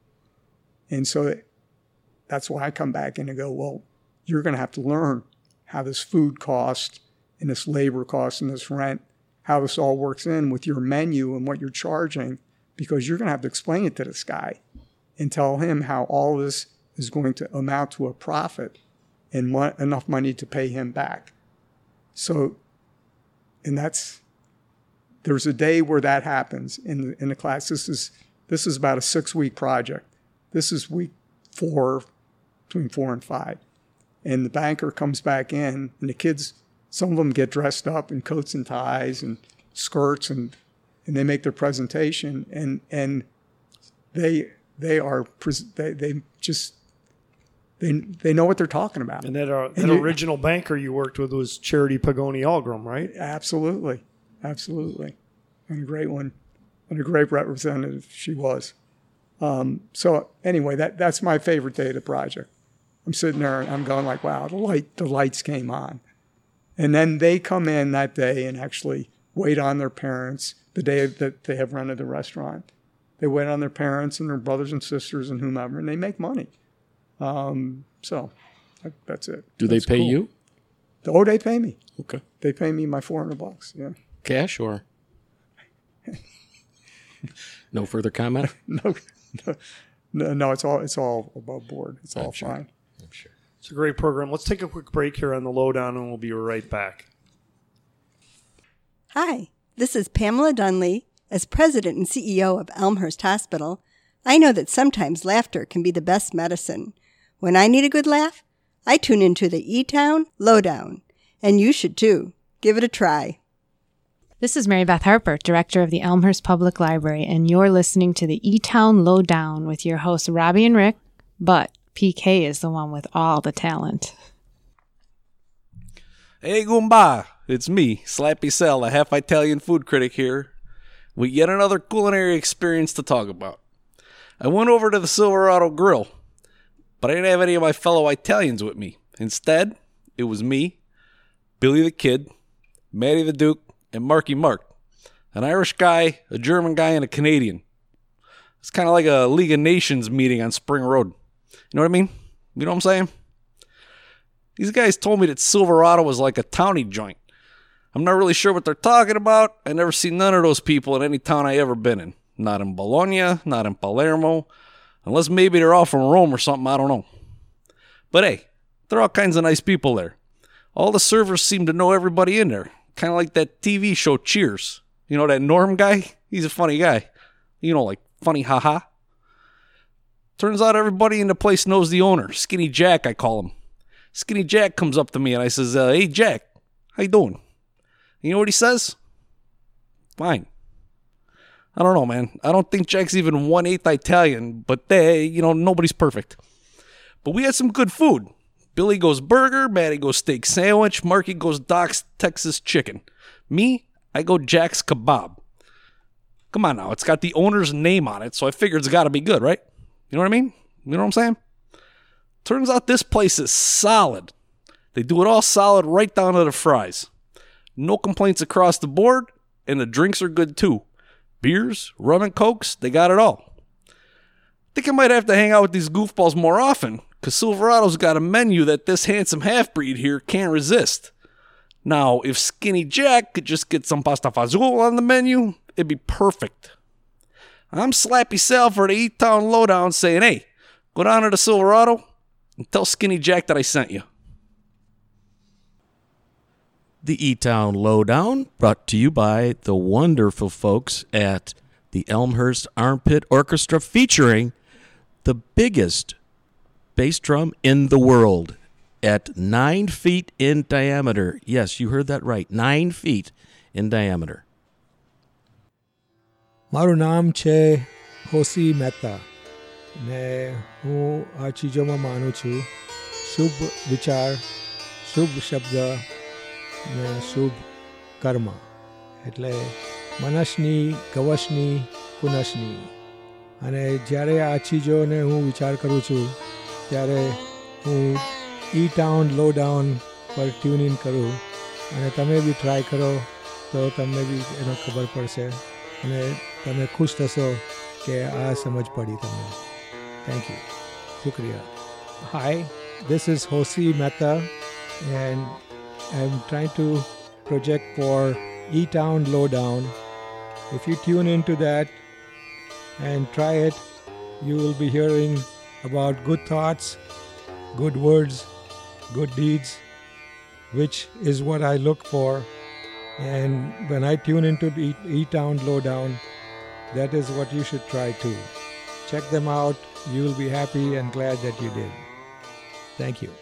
And so that's why I come back in and go, well, you're going to have to learn how this food cost and this labor cost and this rent, how this all works in with your menu and what you're charging, because you're going to have to explain it to this guy and tell him how all this is going to amount to a profit and enough money to pay him back. So, and there's a day where that happens in the class. This is about a 6-week project. This is week 4, between 4 and 5. And the banker comes back in, and the kids, some of them get dressed up in coats and ties and skirts, and they make their presentation, and they know what they're talking about. And that original banker you worked with was Charity Pagoni Algram, right? Absolutely. And a great one, and a great representative she was. So anyway, that's my favorite day of the project. I'm sitting there and I'm going like, wow, the lights came on. And then they come in that day and actually wait on their parents the day that they have rented the restaurant. They wait on their parents and their brothers and sisters and whomever, and they make money. So that's it. Do they pay you? Oh, they pay me. Okay. They pay me my $400. Yeah. Cash or? No further comment? No. It's all above board. It's all fine. I'm sure. It's a great program. Let's take a quick break here on the Lowdown, and we'll be right back. Hi, this is Pamela Dunley. As president and CEO of Elmhurst Hospital, I know that sometimes laughter can be the best medicine. When I need a good laugh, I tune into the E-Town Lowdown, and you should too. Give it a try. This is Mary Beth Harper, Director of the Elmhurst Public Library, and you're listening to the E-Town Lowdown with your hosts Robbie and Rick, but PK is the one with all the talent. Hey, Goomba! It's me, Slappy Sal, a half-Italian food critic here, with yet another culinary experience to talk about. I went over to the Silverado Grill, but I didn't have any of my fellow Italians with me. Instead, it was me, Billy the Kid, Matty the Duke, and Marky Mark, an Irish guy, a German guy, and a Canadian. It's kind of like a League of Nations meeting on Spring Road. You know what I mean? You know what I'm saying? These guys told me that Silverado was like a towny joint. I'm not really sure what they're talking about. I never seen none of those people in any town I ever been in. Not in Bologna, not in Palermo. Unless maybe they're all from Rome or something, I don't know. But hey, they're all kinds of nice people there. All the servers seem to know everybody in there. Kind of like that TV show Cheers. You know that Norm guy? He's a funny guy. You know, like funny haha. Turns out everybody in the place knows the owner. Skinny Jack, I call him. Skinny Jack comes up to me and I says, hey Jack, how you doing? You know what he says? Fine. I don't know, man. I don't think Jack's even 1/8 Italian, but nobody's perfect. But we had some good food. Billy goes burger, Matty goes steak sandwich, Marky goes Doc's Texas chicken. Me, I go Jack's kebab. Come on now, it's got the owner's name on it, so I figure it's got to be good, right? You know what I mean? You know what I'm saying? Turns out this place is solid. They do it all solid right down to the fries. No complaints across the board, and the drinks are good too. Beers, rum and cokes, they got it all. Think I might have to hang out with these goofballs more often, because Silverado's got a menu that this handsome half-breed here can't resist. Now, if Skinny Jack could just get some pasta fazool on the menu, it'd be perfect. I'm Slappy Sal for the E-Town Lowdown saying, hey, go down to the Silverado and tell Skinny Jack that I sent you. The E-Town Lowdown, brought to you by the wonderful folks at the Elmhurst Armpit Orchestra, featuring the biggest bass drum in the world at 9 feet in diameter. Yes, you heard that right, 9 feet in diameter. મારું નામ છે હોસી મહેતા ને હું આ ચીજોમાં માનું છું શુભ વિચાર શુભ શબ્દ ને શુભ કર્મ એટલે મનસ્ની ગવસની પુનસની અને જ્યારે આ ચીજોને હું વિચાર કરું છું ત્યારે હું E-Town Lowdown પર ટ્યુન ઇન કરું અને તમે બી ટ્રાય કરો તો તમને બી એનો ખબર પડશે અને તમે ખુશ થશો કે આ સમજ પડી તમને. Thank you. શુક્રિયા. Hi, this is Hosi Mehta and I'm trying to project for E-Town Lowdown. If you tune into that and try it, you will be hearing about good thoughts, good words, good deeds, which is what I look for. And when I tune into the E-Town Lowdown, that is what you should try too. Check them out. You will be happy and glad that you did. Thank you.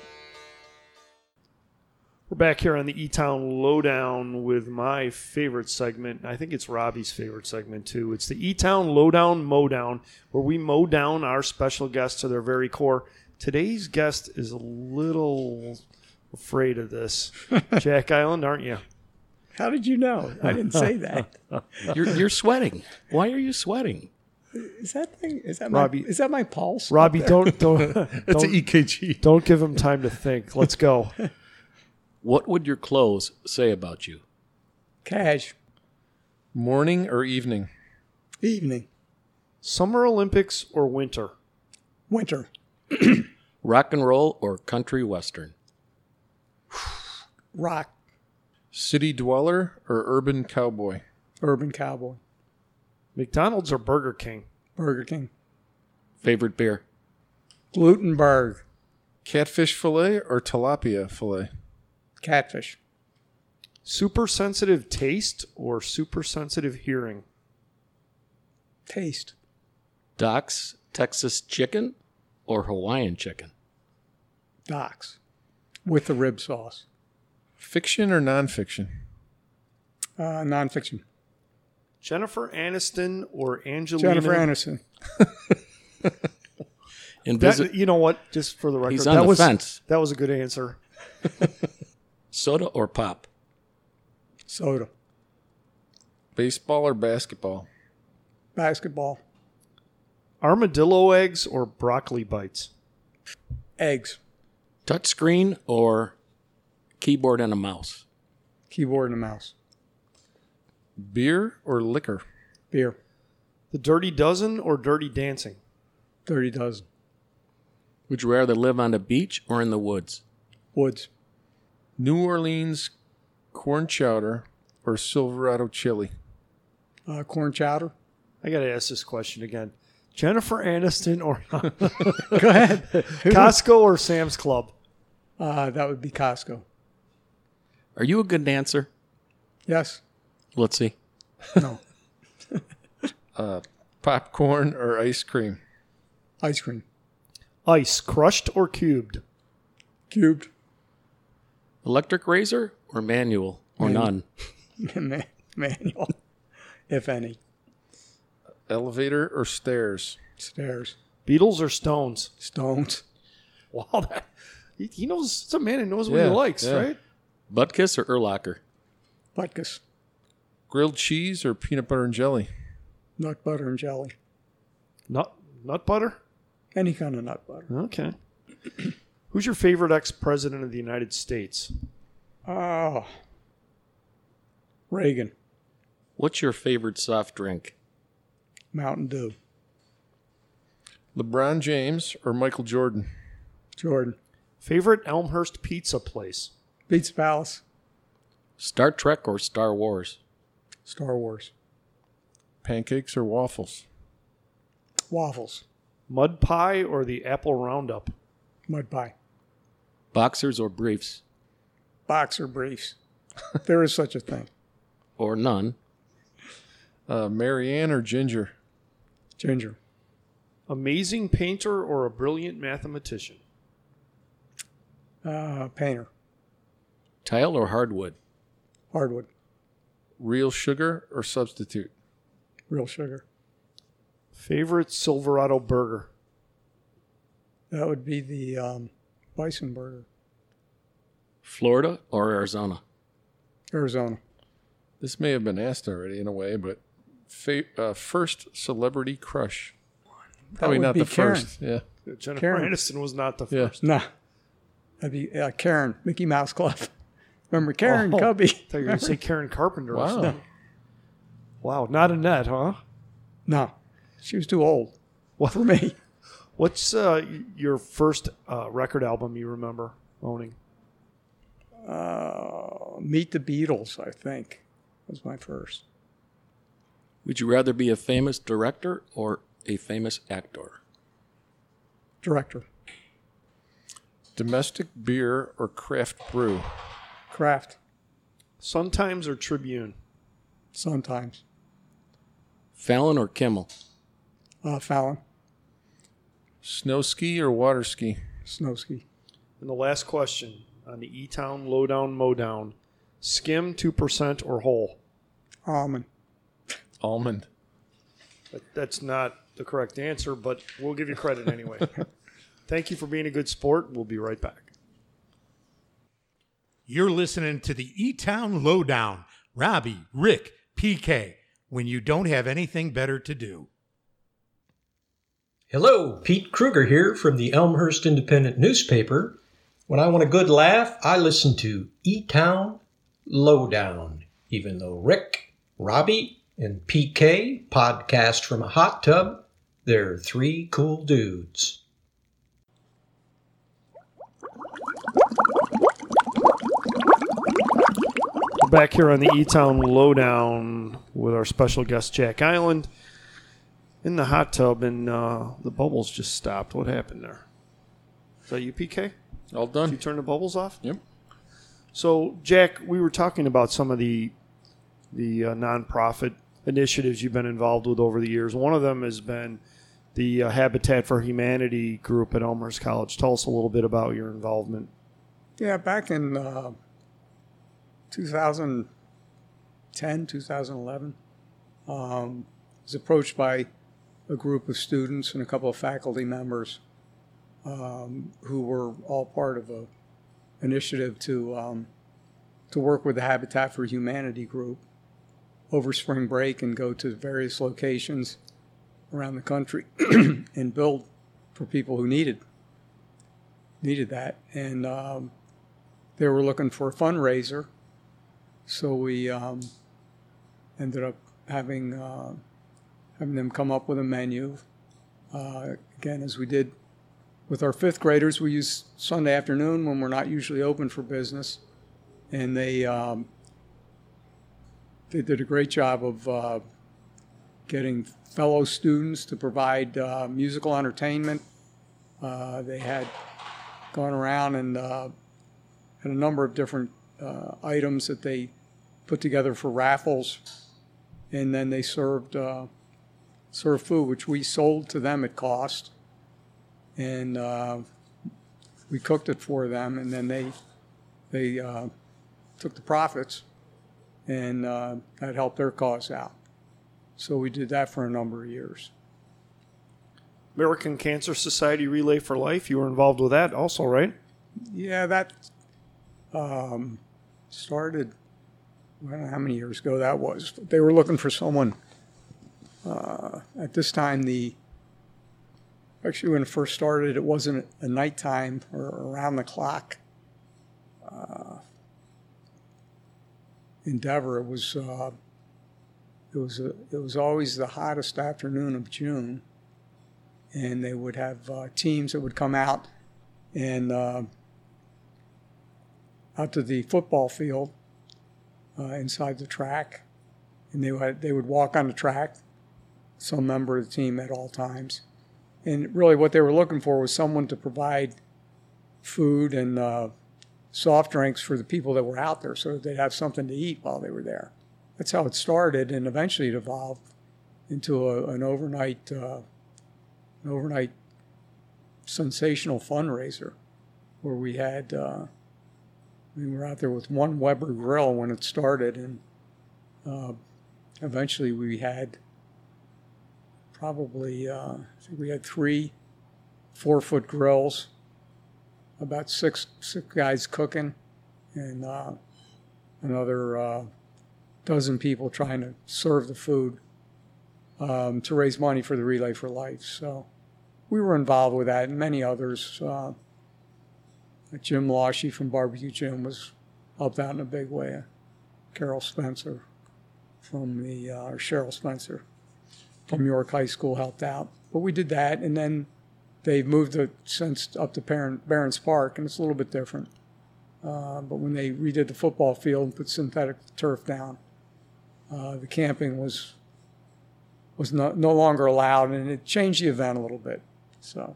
We're back here on the E-Town Lowdown with my favorite segment. I think it's Robbie's favorite segment too. It's the E-Town Lowdown Mowdown, where we mow down our special guests to their very core. Today's guest is a little afraid of this. Jack Island, aren't you? How did you know? I didn't say that. You're sweating. Why are you sweating? Is that Robbie, my pulse? Robbie, don't It's an EKG. Don't give him time to think. Let's go. What would your clothes say about you? Cash. Morning or evening? Evening. Summer Olympics or winter? Winter. Rock and roll or country western? Rock. City dweller or urban cowboy? Urban cowboy. McDonald's or Burger King? Burger King. Favorite beer? Glutenberg. Catfish fillet or tilapia fillet? Catfish. Super sensitive taste or super sensitive hearing? Taste. Doc's Texas chicken or Hawaiian chicken? Doc's. With the rib sauce. Fiction or nonfiction? Nonfiction. Jennifer Aniston or Angelina? Jennifer Aniston. You know what? Just for the record, He's on the fence. That was a good answer. Soda or pop? Soda. Baseball or basketball? Basketball. Armadillo eggs or broccoli bites? Eggs. Touchscreen or keyboard and a mouse? Keyboard and a mouse. Beer or liquor? Beer. The Dirty Dozen or Dirty Dancing? Dirty Dozen. Would you rather live on the beach or in the woods? Woods. New Orleans corn chowder or Silverado chili? Corn chowder. I got to ask this question again. Jennifer Aniston or Go ahead. Costco or Sam's Club? That would be Costco. Are you a good dancer? Yes. Let's see. No. Popcorn or ice cream? Ice cream. Ice, crushed or cubed? Cubed. Electric razor or manual or none? Manual, if any. Elevator or stairs? Stairs. Beatles or Stones? Stones. Wow, He knows. It's a man who knows what he likes, right? Butkus or Erlacher? Butkus. Grilled cheese or peanut butter and jelly? Nut butter and jelly. Nut butter? Any kind of nut butter. Okay. Who's your favorite ex-president of the United States? Oh. Reagan. What's your favorite soft drink? Mountain Dew. LeBron James or Michael Jordan? Jordan. Favorite Elmhurst pizza place? Pizza Palace. Star Trek or Star Wars? Star Wars. Pancakes or waffles? Waffles. Mud pie or the apple roundup? Mud pie. Boxers or briefs? Boxer briefs. There is such a thing. Or none? Marianne or Ginger? Ginger. Amazing painter or a brilliant mathematician? Painter. Tile or hardwood? Hardwood. Real sugar or substitute? Real sugar. Favorite Silverado burger? That would be the bison burger. Florida or Arizona? Arizona. This may have been asked already in a way, but first celebrity crush? Probably would not be the Karen. first. Yeah. Jennifer Karen. Aniston was not the Yeah. first. Nah. That'd be Karen. Mickey Mouse Club. Remember Karen Oh, Cubby? I thought you were going to say Karen Carpenter or Wow. something. Wow, not Annette, huh? No. She was too old for me. What's your first record album you remember owning? Meet the Beatles, I think, was my first. Would you rather be a famous director or a famous actor? Director. Domestic beer or craft brew? Kraft. Sun Times or Tribune? Sometimes. Fallon or Kimmel? Fallon. Snow ski or water ski? Snow ski. And the last question on the E-Town Lowdown Mowdown. Skim, 2%, or whole? Almond. Almond. That's not the correct answer, but we'll give you credit anyway. Thank you for being a good sport. We'll be right back. You're listening to the E-Town Lowdown. Robbie, Rick, PK, when you don't have anything better to do. Hello, Pete Kruger here from the Elmhurst Independent newspaper. When I want a good laugh, I listen to E-Town Lowdown, even though Rick, Robbie, and PK podcast from a hot tub, they're three cool dudes. We're back here on the E-Town Lowdown with our special guest, Jack Island, in the hot tub, and the bubbles just stopped. What happened there? Is that you, PK? All done. Did you turn the bubbles off? Yep. So, Jack, we were talking about some of the nonprofit initiatives you've been involved with over the years. One of them has been the Habitat for Humanity group at Elmhurst College. Tell us a little bit about your involvement. Yeah, back in 2010, 2011, I was approached by a group of students and a couple of faculty members who were all part of a initiative to work with the Habitat for Humanity group over spring break and go to various locations around the country and build for people who needed that. And they were looking for a fundraiser, so we ended up having them come up with a menu. Again, as we did with our fifth graders, we use Sunday afternoon when we're not usually open for business, and they did a great job of getting fellow students to provide musical entertainment. They had gone around and had a number of different items that they put together for raffles, and then they served food, which we sold to them at cost, and we cooked it for them, and then they took the profits, and that helped their cause out. So we did that for a number of years. American Cancer Society Relay for Life, you were involved with that also, right? Yeah, that started, I don't know how many years ago that was. They were looking for someone. At this time, actually when it first started, it wasn't a nighttime or around the clock endeavor. It was always the hottest afternoon of June, and they would have teams that would come out and out to the football field inside the track, and they would walk on the track, some member of the team at all times. And really what they were looking for was someone to provide food and soft drinks for the people that were out there so that they'd have something to eat while they were there. That's how it started, and eventually it evolved into an overnight sensational fundraiser where we were out there with one Weber grill when it started, and eventually we had probably, I think we had 3 4-foot grills, about six guys cooking, and another dozen people trying to serve the food to raise money for the Relay for Life. So we were involved with that, and many others. Jim Lawshy from Barbecue Jim was helped out in a big way. Carol Spencer from or Cheryl Spencer from York High School helped out. But we did that, and then they've moved it since up to Barron's Park, and it's a little bit different. But when they redid the football field and put synthetic turf down, the camping was no longer allowed, and it changed the event a little bit. So,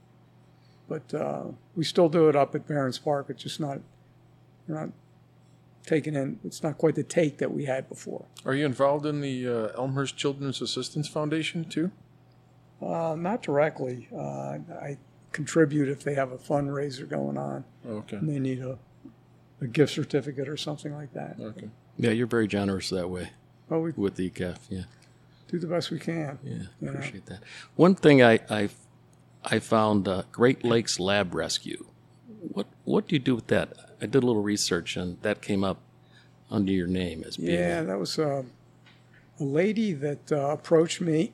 but we still do it up at Barron's Park. It's just we're not taking in. It's not quite the take that we had before. Are you involved in the Elmhurst Children's Assistance Foundation too? Not directly. I contribute if they have a fundraiser going on. Okay. And they need a gift certificate or something like that. Okay. Yeah, you're very generous that way. Well, we with the ECAF, yeah. Do the best we can. Yeah, appreciate that. One thing I found Great Lakes Lab Rescue. What do you do with that? I did a little research, and that came up under your name as being. Yeah, that was a lady that approached me,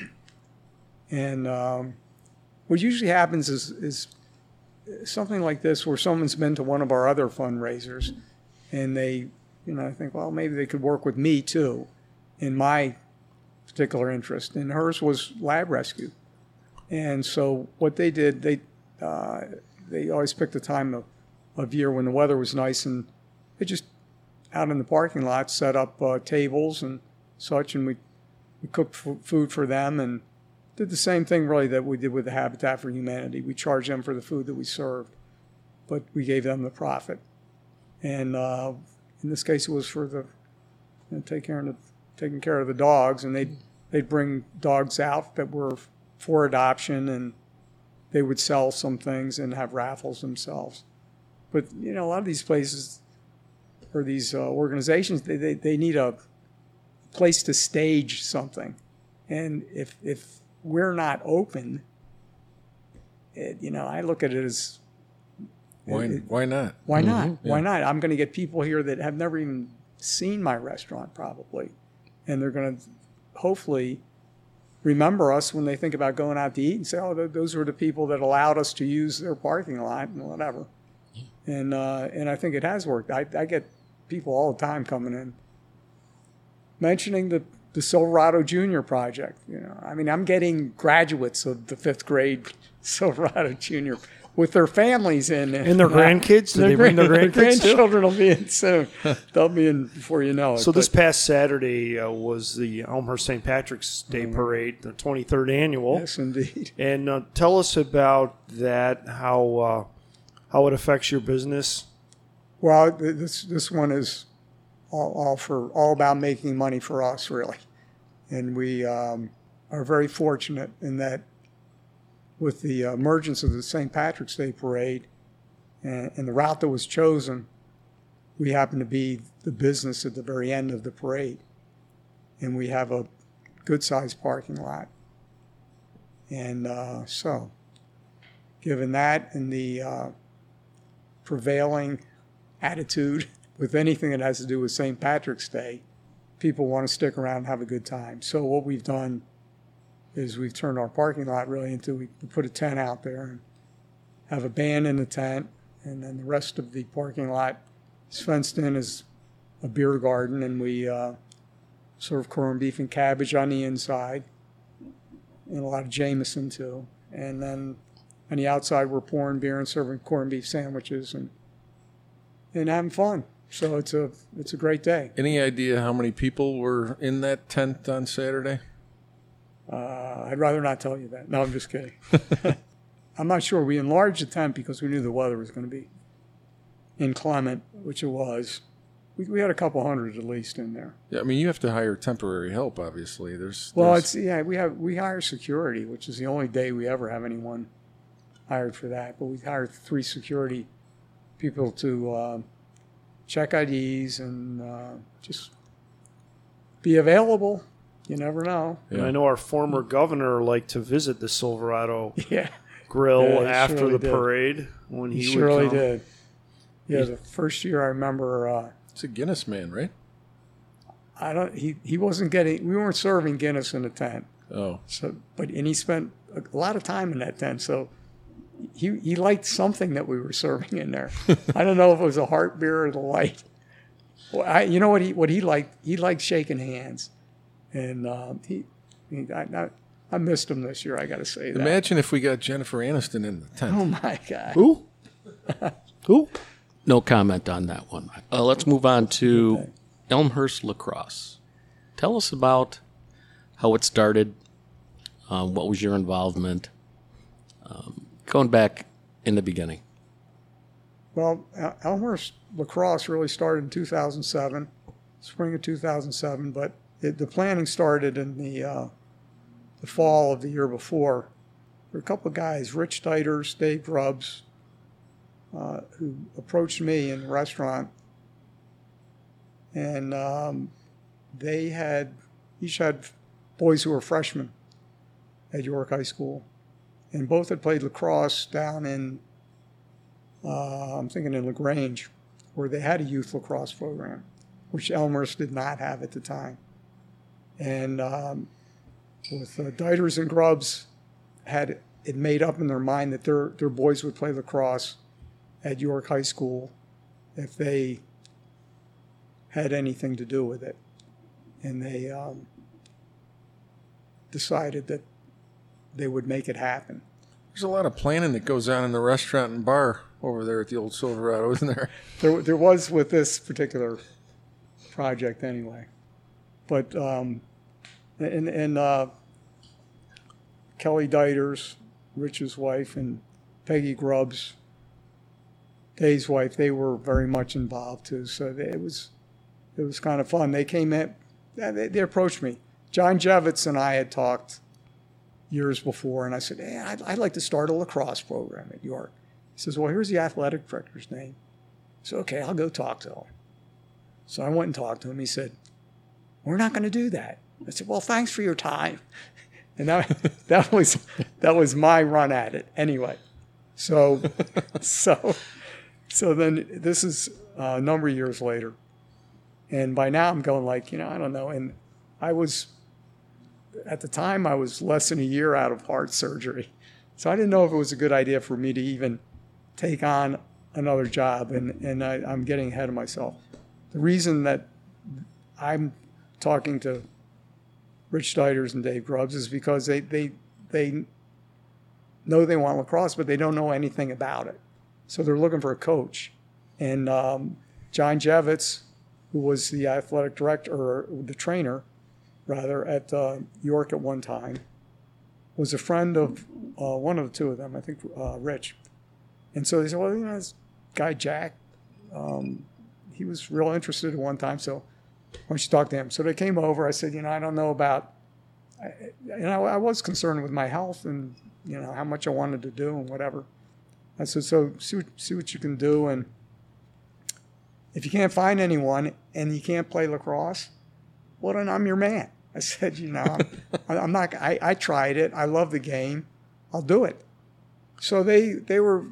and what usually happens is something like this where someone's been to one of our other fundraisers, and they, I think, well, maybe they could work with me too, in my particular interest, and hers was lab rescue. And so what they did, they always picked a time of year when the weather was nice, and they just out in the parking lot set up tables and such, and we cooked food for them and did the same thing really that we did with the Habitat for Humanity. We charged them for the food that we served, but we gave them the profit. And in this case, it was for taking care of the dogs, and they'd bring dogs out that were for adoption, and they would sell some things and have raffles themselves. But a lot of these places or these organizations, they need a place to stage something, and if we're not open, I look at it as why not? Why not? Mm-hmm. Why not? I'm going to get people here that have never even seen my restaurant probably, and they're going to hopefully remember us when they think about going out to eat and say, oh, those were the people that allowed us to use their parking lot and whatever. And I think it has worked. I get people all the time coming in mentioning the Silverado Junior project. I'm getting graduates of the 5th grade Silverado Junior with their families in. And their grandkids? Do they bring their grandkids too? Grandchildren will be in soon. They'll be in before you know it. So this past Saturday was the Elmhurst St. Patrick's Day Parade, the 23rd annual. Yes, indeed. And tell us about that, how it affects your business. Well, this one is all about making money for us, really. And we are very fortunate in that with the emergence of the St. Patrick's Day Parade and the route that was chosen, we happen to be the business at the very end of the parade. And we have a good-sized parking lot. And so, given that and the prevailing attitude with anything that has to do with St. Patrick's Day. People want to stick around and have a good time. So what we've done is we've turned our parking lot really into, we put a tent out there and have a band in the tent, and then the rest of the parking lot is fenced in as a beer garden, and we serve corned beef and cabbage on the inside, and a lot of Jameson too. And then on the outside, we're pouring beer and serving corned beef sandwiches and having fun. So it's a great day. Any idea how many people were in that tent on Saturday? I'd rather not tell you that. No, I'm just kidding. I'm not sure. We enlarged the tent because we knew the weather was going to be inclement, which it was. We had a couple hundred at least in there. Yeah, I mean, you have to hire temporary help, obviously. We hire security, which is the only day we ever have anyone hired for that. But we hired 3 security people to check IDs and just be available. You never know. And I know our former governor liked to visit the Silverado Yeah. Grill Yeah, he after surely the did. parade when He he surely would come. did. Yeah, the first year I remember. It's a Guinness man, right? He wasn't getting. We weren't serving Guinness in the tent. Oh. And he spent a lot of time in that tent. So he liked something that we were serving in there. I don't know if it was a heart beer or the light. Well, you know what he liked? He liked shaking hands, and I missed him this year. I got to say that. Imagine if we got Jennifer Aniston in the tent. Oh my God. Who? Who? No comment on that one. Let's move on to Elmhurst Lacrosse. Tell us about how it started. What was your involvement? Going back in the beginning. Well, Elmhurst Lacrosse really started in 2007, spring of 2007, but the planning started in the fall of the year before. There were a couple of guys, Rich Deiters, Dave Grubbs, who approached me in the restaurant, and they each had boys who were freshmen at York High School, and both had played lacrosse down in, I'm thinking in LaGrange, where they had a youth lacrosse program, which Elmhurst did not have at the time. And with Deiters and Grubbs had it made up in their mind that their boys would play lacrosse at York High School if they had anything to do with it. And they decided that they would make it happen. There's a lot of planning that goes on in the restaurant and bar over there at the old Silverado, isn't there? There was with this particular project anyway. But Kelly Deiters, Rich's wife, and Peggy Grubbs, Dave's wife, they were very much involved too. So it was kind of fun. They came in, they approached me. John Jevitz and I had talked years before, and I said, hey, I'd like to start a lacrosse program at York. He says, well, here's the athletic director's name. I said, okay, I'll go talk to him. So I went and talked to him. He said, we're not going to do that. I said, well, thanks for your time. And that was my run at it anyway. So then this is a number of years later. And by now I'm going like, I don't know. And at the time, I was less than a year out of heart surgery. So I didn't know if it was a good idea for me to even take on another job. And I'm getting ahead of myself. The reason that I'm talking to Rich Deiters and Dave Grubbs is because they know they want lacrosse, but they don't know anything about it. So they're looking for a coach. And John Jevitz, who was the athletic director, or the trainer, rather, at York at one time, was a friend of one of the two of them, I think Rich. And so they said, well, this guy Jack, he was real interested at one time, so why don't you talk to him? So they came over. I said, I don't know about, I was concerned with my health and, how much I wanted to do and whatever. I said, so see what you can do. And if you can't find anyone and you can't play lacrosse, well, then I'm your man. I said, I'm not, I tried it. I love the game. I'll do it. So they were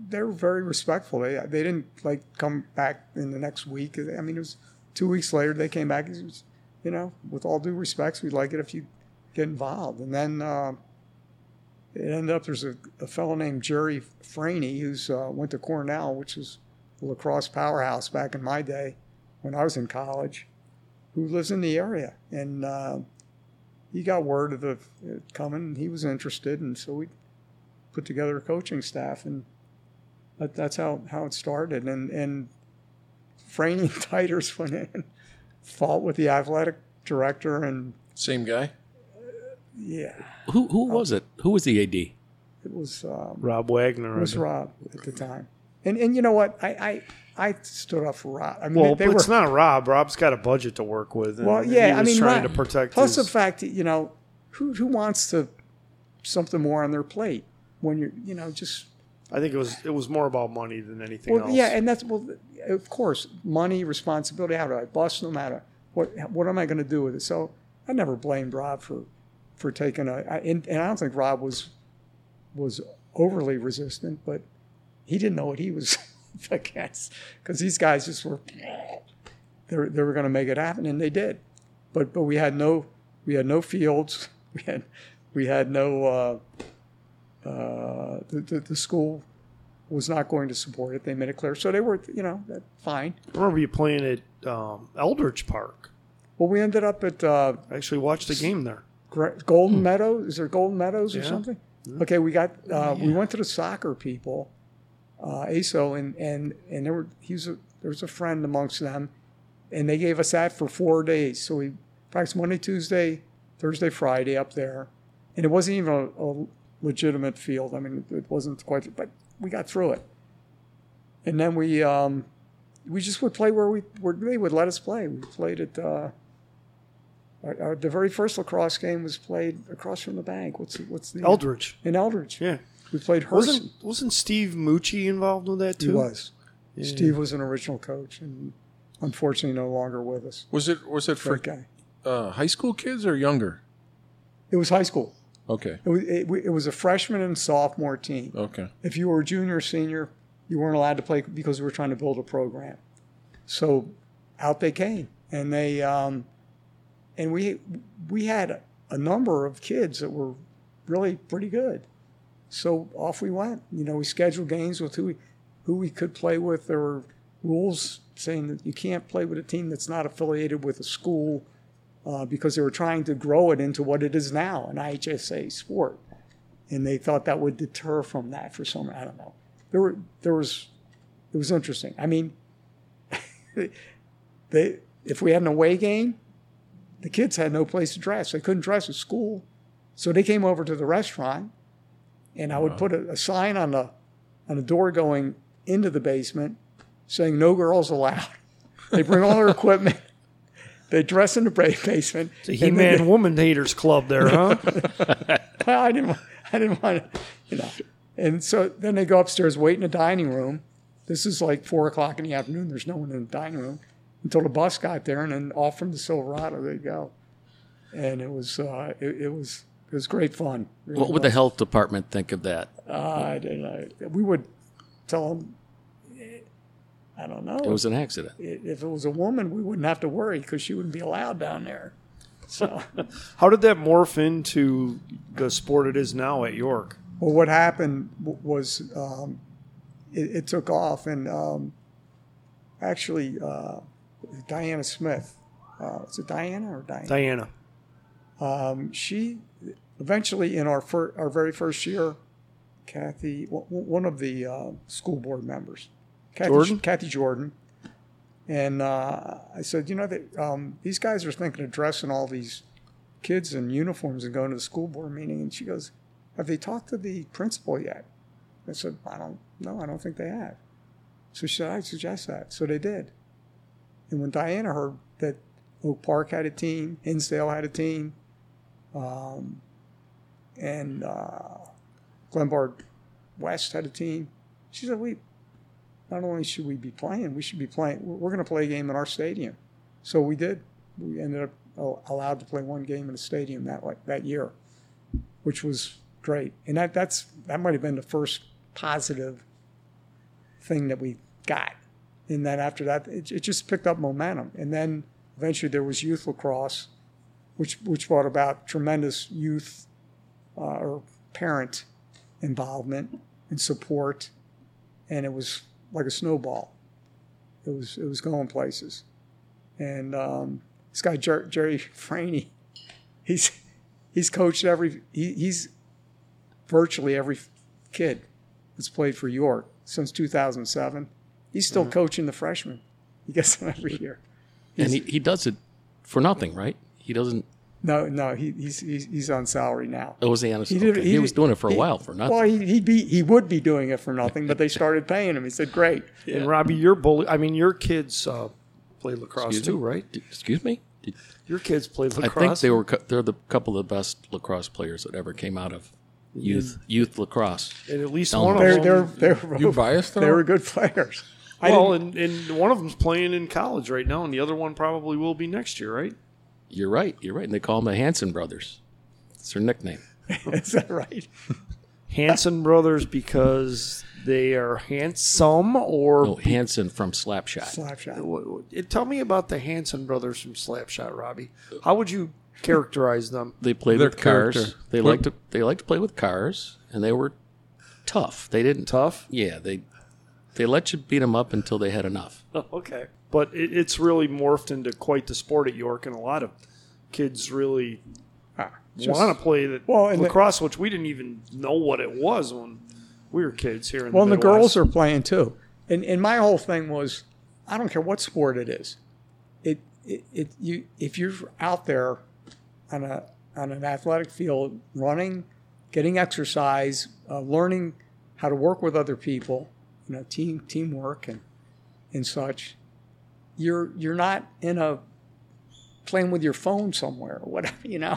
they were very respectful. They didn't like come back in the next week. I mean, it was 2 weeks later they came back. It was, with all due respects, we'd like it if you get involved. And then it ended up there's a fellow named Jerry Franey who's went to Cornell, which was a lacrosse powerhouse back in my day when I was in college, who lives in the area. And he got word of it coming, and he was interested, and so we put together a coaching staff, and that's how it started. And Franey and Titers went in, fought with the athletic director, and Same guy? yeah, Who was it? Who was the AD? it was Rob Wagner. it was Rob at the time. And you know what? I stood up for Rob. I mean, Well, they but were it's not Rob. Rob's got a budget to work with. And well, yeah. he I was mean, trying Rob- to protect. Plus his, the fact that who wants to something more on their plate when you're just. I think it was more about money than anything Well, else. yeah, and that's of course, money, responsibility. How do I bust them? What am I going to do with it? So I never blamed Rob for taking and I don't think Rob was overly resistant, but he didn't know what he was against because these guys just were they were going to make it happen, and they did. But we had no fields. We had no. The school was not going to support it. They made it clear. So they were, that fine. I remember you playing at Eldridge Park. Well, we ended up at I actually watched the game there. Golden Meadows. Is there Golden Meadows or Yeah. something? Okay, we got we went to the soccer people, ASO, and there was a friend amongst them, and they gave us that for 4 days. So we practiced Monday, Tuesday, Thursday, Friday up there, and it wasn't even a legitimate field. I mean, it wasn't quite, but we got through it. And then we just would play where they would let us play. We played at the very first lacrosse game was played across from the bank. What's the Eldridge. in Eldridge? Yeah. We played Hearst. Wasn't Steve Mucci involved with that too? He was. Yeah. Steve was an original coach, and unfortunately, no longer with us. Was it for Great guy. high school kids or younger? It was high school. Okay. It was a freshman and sophomore team. Okay. If you were a junior or senior, you weren't allowed to play because we were trying to build a program. So out they came, and they and we had a number of kids that were really pretty good. So off we went. We scheduled games with who we could play with. There were rules saying that you can't play with a team that's not affiliated with a school. Because they were trying to grow it into what it is now, an IHSA sport, and they thought that would deter from that for some. I don't know. It was interesting. I mean, if we had an away game, the kids had no place to dress. They couldn't dress at school, so they came over to the restaurant, and I would put a sign on the door going into the basement saying "No girls allowed." They bring all their equipment. They dress in the basement. It's a He-Man Woman Haters Club there, huh? Well, I didn't want to, And so then they go upstairs, wait in the dining room. This is like 4:00 in the afternoon. There's no one in the dining room until the bus got there, and then off from the Silverado they go. And it was great fun. Really What would the was. health department think of that? I don't know. We would tell them. I don't know. It was an accident. If it was a woman, we wouldn't have to worry because she wouldn't be allowed down there. So, How did that morph into the sport it is now at York? well, what happened was it took off, and actually, Diana Smith, is it Diana or Diana? Diana. She eventually, in our very first year, Kathy, one of the school board members, Kathy Jordan, and I said, these guys are thinking of dressing all these kids in uniforms and going to the school board meeting. And she goes, "Have they talked to the principal yet?" I said, "I don't think they have." So she said, "I suggest that." So they did. And when Diana heard that Oak Park had a team, Hinsdale had a team, and Glenbard West had a team, she said, not only should we be playing, we should be playing. We're going to play a game in our stadium. So we did. We ended up allowed to play one game in the stadium that year, which was great. And that might have been the first positive thing that we got. And then after that, it just picked up momentum. And then eventually there was youth lacrosse, which brought about tremendous youth or parent involvement and support. And it was like a snowball. It was going places. And this guy, Jerry Franey, he's coached he's virtually every kid that's played for York since 2007. He's still coaching the freshmen. He gets them every year. And he does it for nothing, right? He doesn't. No, he's on salary now. Oh, was he on? He was doing it for a while for nothing. Well, he would be doing it for nothing, but they started paying him. He said, "Great." Yeah. And Robbie, your kids played lacrosse too, right? Excuse me. Your kids played lacrosse. I think they're the couple of the best lacrosse players that ever came out of youth lacrosse. And at least one of them. They were you biased? They were good players. Well, and one of them's playing in college right now, and the other one probably will be next year, right? You're right. And they call them the Hanson brothers. It's their nickname. Is that right? Hanson brothers because they are handsome, or no, Hanson from Slapshot. Slapshot. Tell me about the Hanson brothers from Slapshot, Robbie. How would you characterize them? They played with cars. They liked to play with cars, and they were tough. They didn't tough. Yeah, they let you beat them up until they had enough. Oh, okay. But it's really morphed into quite the sport at York, and a lot of kids really want to play lacrosse, which we didn't even know what it was when we were kids here in the Midwest. The girls are playing too. And my whole thing was, I don't care what sport it is. If you're out there on an athletic field running, getting exercise, learning how to work with other people, teamwork and such, you're not playing with your phone somewhere or whatever,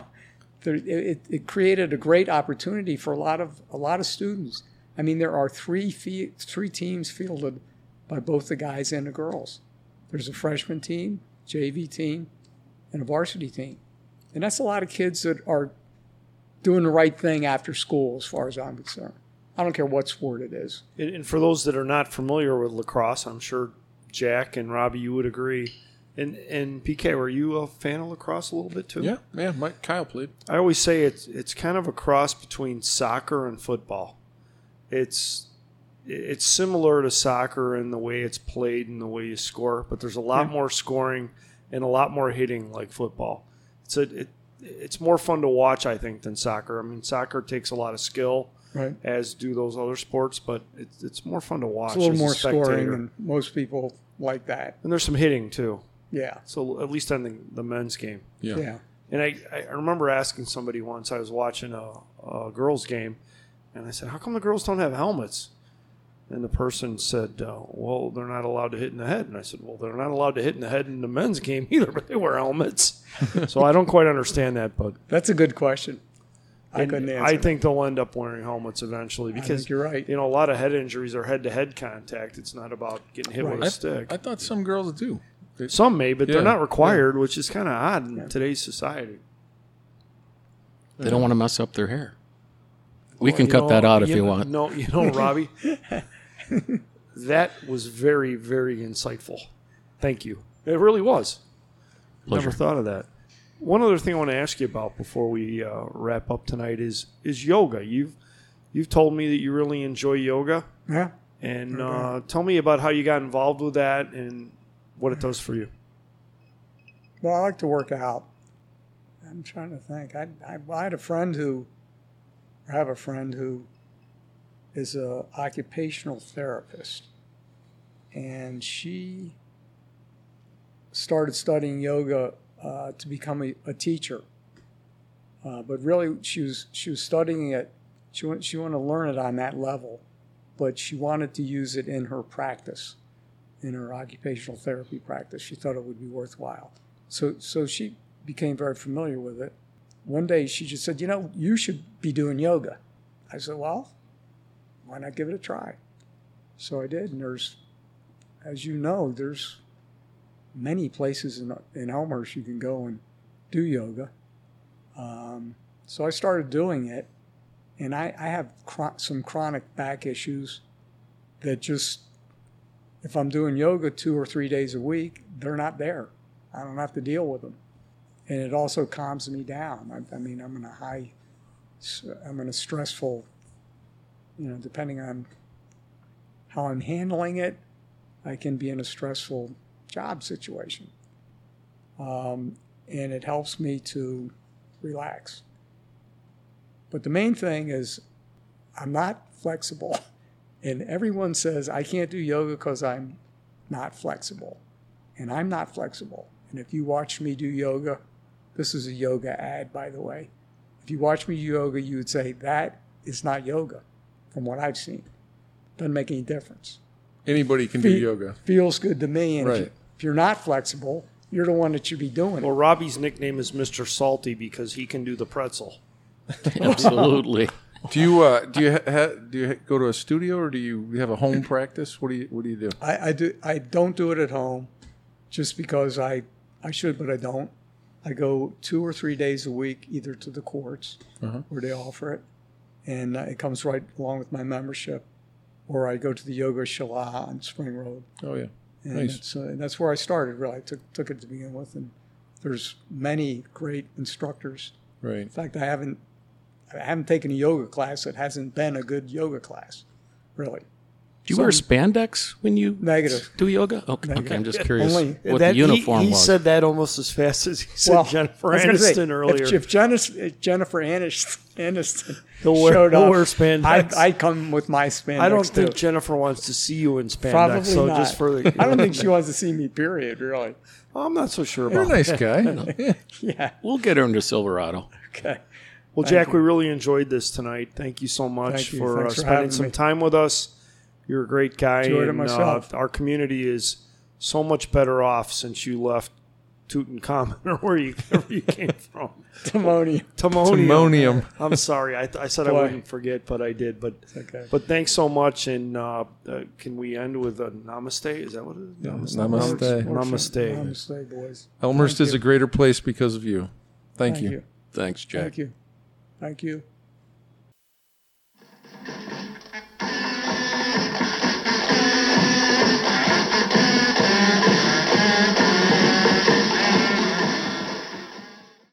It created a great opportunity for a lot of students. I mean, there are three teams fielded by both the guys and the girls. There's a freshman team, JV team, and a varsity team. And that's a lot of kids that are doing the right thing after school, as far as I'm concerned. I don't care what sport it is. And for those that are not familiar with lacrosse, I'm sure Jack and Robbie, you would agree. And PK, were you a fan of lacrosse a little bit too? Yeah, man. Kyle played. I always say it's kind of a cross between soccer and football. It's similar to soccer in the way it's played and the way you score, but there's a lot more scoring and a lot more hitting like football. It's more fun to watch, I think, than soccer. I mean, soccer takes a lot of skill, right, as do those other sports, but it's more fun to watch. It's a little more scoring, and most people like that. And there's some hitting too. Yeah. So at least on the men's game. Yeah. And I remember asking somebody once, I was watching a girls' game, and I said, how come the girls don't have helmets? And the person said, well, they're not allowed to hit in the head. And I said, well, they're not allowed to hit in the head in the men's game either, but they wear helmets. So I don't quite understand that. But that's a good question. I couldn't answer. I think they'll end up wearing helmets eventually because you're right. A lot of head injuries are head-to-head contact. It's not about getting hit with a stick. I thought some girls do. Some may, but they're not required, which is kind of odd in today's society. They don't want to mess up their hair. We can cut that out if you want. No, Robbie, that was very, very insightful. Thank you. It really was. Pleasure. Never thought of that. One other thing I want to ask you about before we wrap up tonight is yoga. You've told me that you really enjoy yoga. Yeah. And tell me about how you got involved with that and what it does for you. Well, I like to work out. I'm trying to think. I had a friend who is an occupational therapist, and she started studying yoga to become a teacher. But really, she was studying it. She wanted to learn it on that level, but she wanted to use it in her practice, in her occupational therapy practice. She thought it would be worthwhile. So she became very familiar with it. One day she just said, you should be doing yoga. I said, well, why not give it a try? So I did. And there's many places in Elmhurst you can go and do yoga. So I started doing it. And I have some chronic back issues that just if I'm doing yoga 2 or 3 days a week, they're not there. I don't have to deal with them. And it also calms me down. I mean, I'm in a stressful, depending on how I'm handling it, I can be in a stressful job situation. And it helps me to relax. But the main thing is I'm not flexible. And everyone says I can't do yoga because I'm not flexible. And I'm not flexible. And if you watch me do yoga, this is a yoga ad, by the way. If you watch me do yoga, you would say that is not yoga from what I've seen. Doesn't make any difference. Anybody can do yoga. Feels good to me. And Right. if you're not flexible, you're the one that should be doing Well, it. Robbie's nickname is Mr. Salty because he can do the pretzel. Absolutely. Do you go to a studio or do you have a home practice? What do you do? I don't do it at home just because I should, but I don't. I go 2 or 3 days a week either to the courts where they offer it, and it comes right along with my membership, or I go to the Yoga Shala on Spring Road. Oh, yeah. And Nice. that's where I started, really. I took it to begin with, and there's many great instructors. Right. In fact, I haven't taken a yoga class that hasn't been a good yoga class, really. Do you wear spandex when you Negative. do yoga? Okay, Negative. okay, I'm just curious Only- what the uniform he was. said that almost as fast as he said Jennifer I was gonna say, Aniston earlier. If Jennifer Aniston He'll showed up, wear spandex. I'd come with my spandex. I don't too. think Jennifer wants to see you in spandex. Probably so not. just for the, I don't think she wants to see me. Period. Really. I'm not so sure You're a about nice that. guy. Yeah. We'll get her into Silverado. Okay. Well, Thank Jack, you. we really enjoyed this tonight. Thank you so much Thank you. for Thanks for spending having some me. time with us. You're a great guy. Enjoyed it and, myself. our community is so much better off since you left Tutankhamun or wherever you came from. Timonium. I'm sorry. I said I Boy. wouldn't forget, but I did. But okay. but thanks so much. And can we end with a namaste? Is that what it is? Namaste. Namaste. Namaste, boys. Elmhurst Thank is you. a greater place because of you. Thank you. Thanks, Jack. Thank you. Thank you.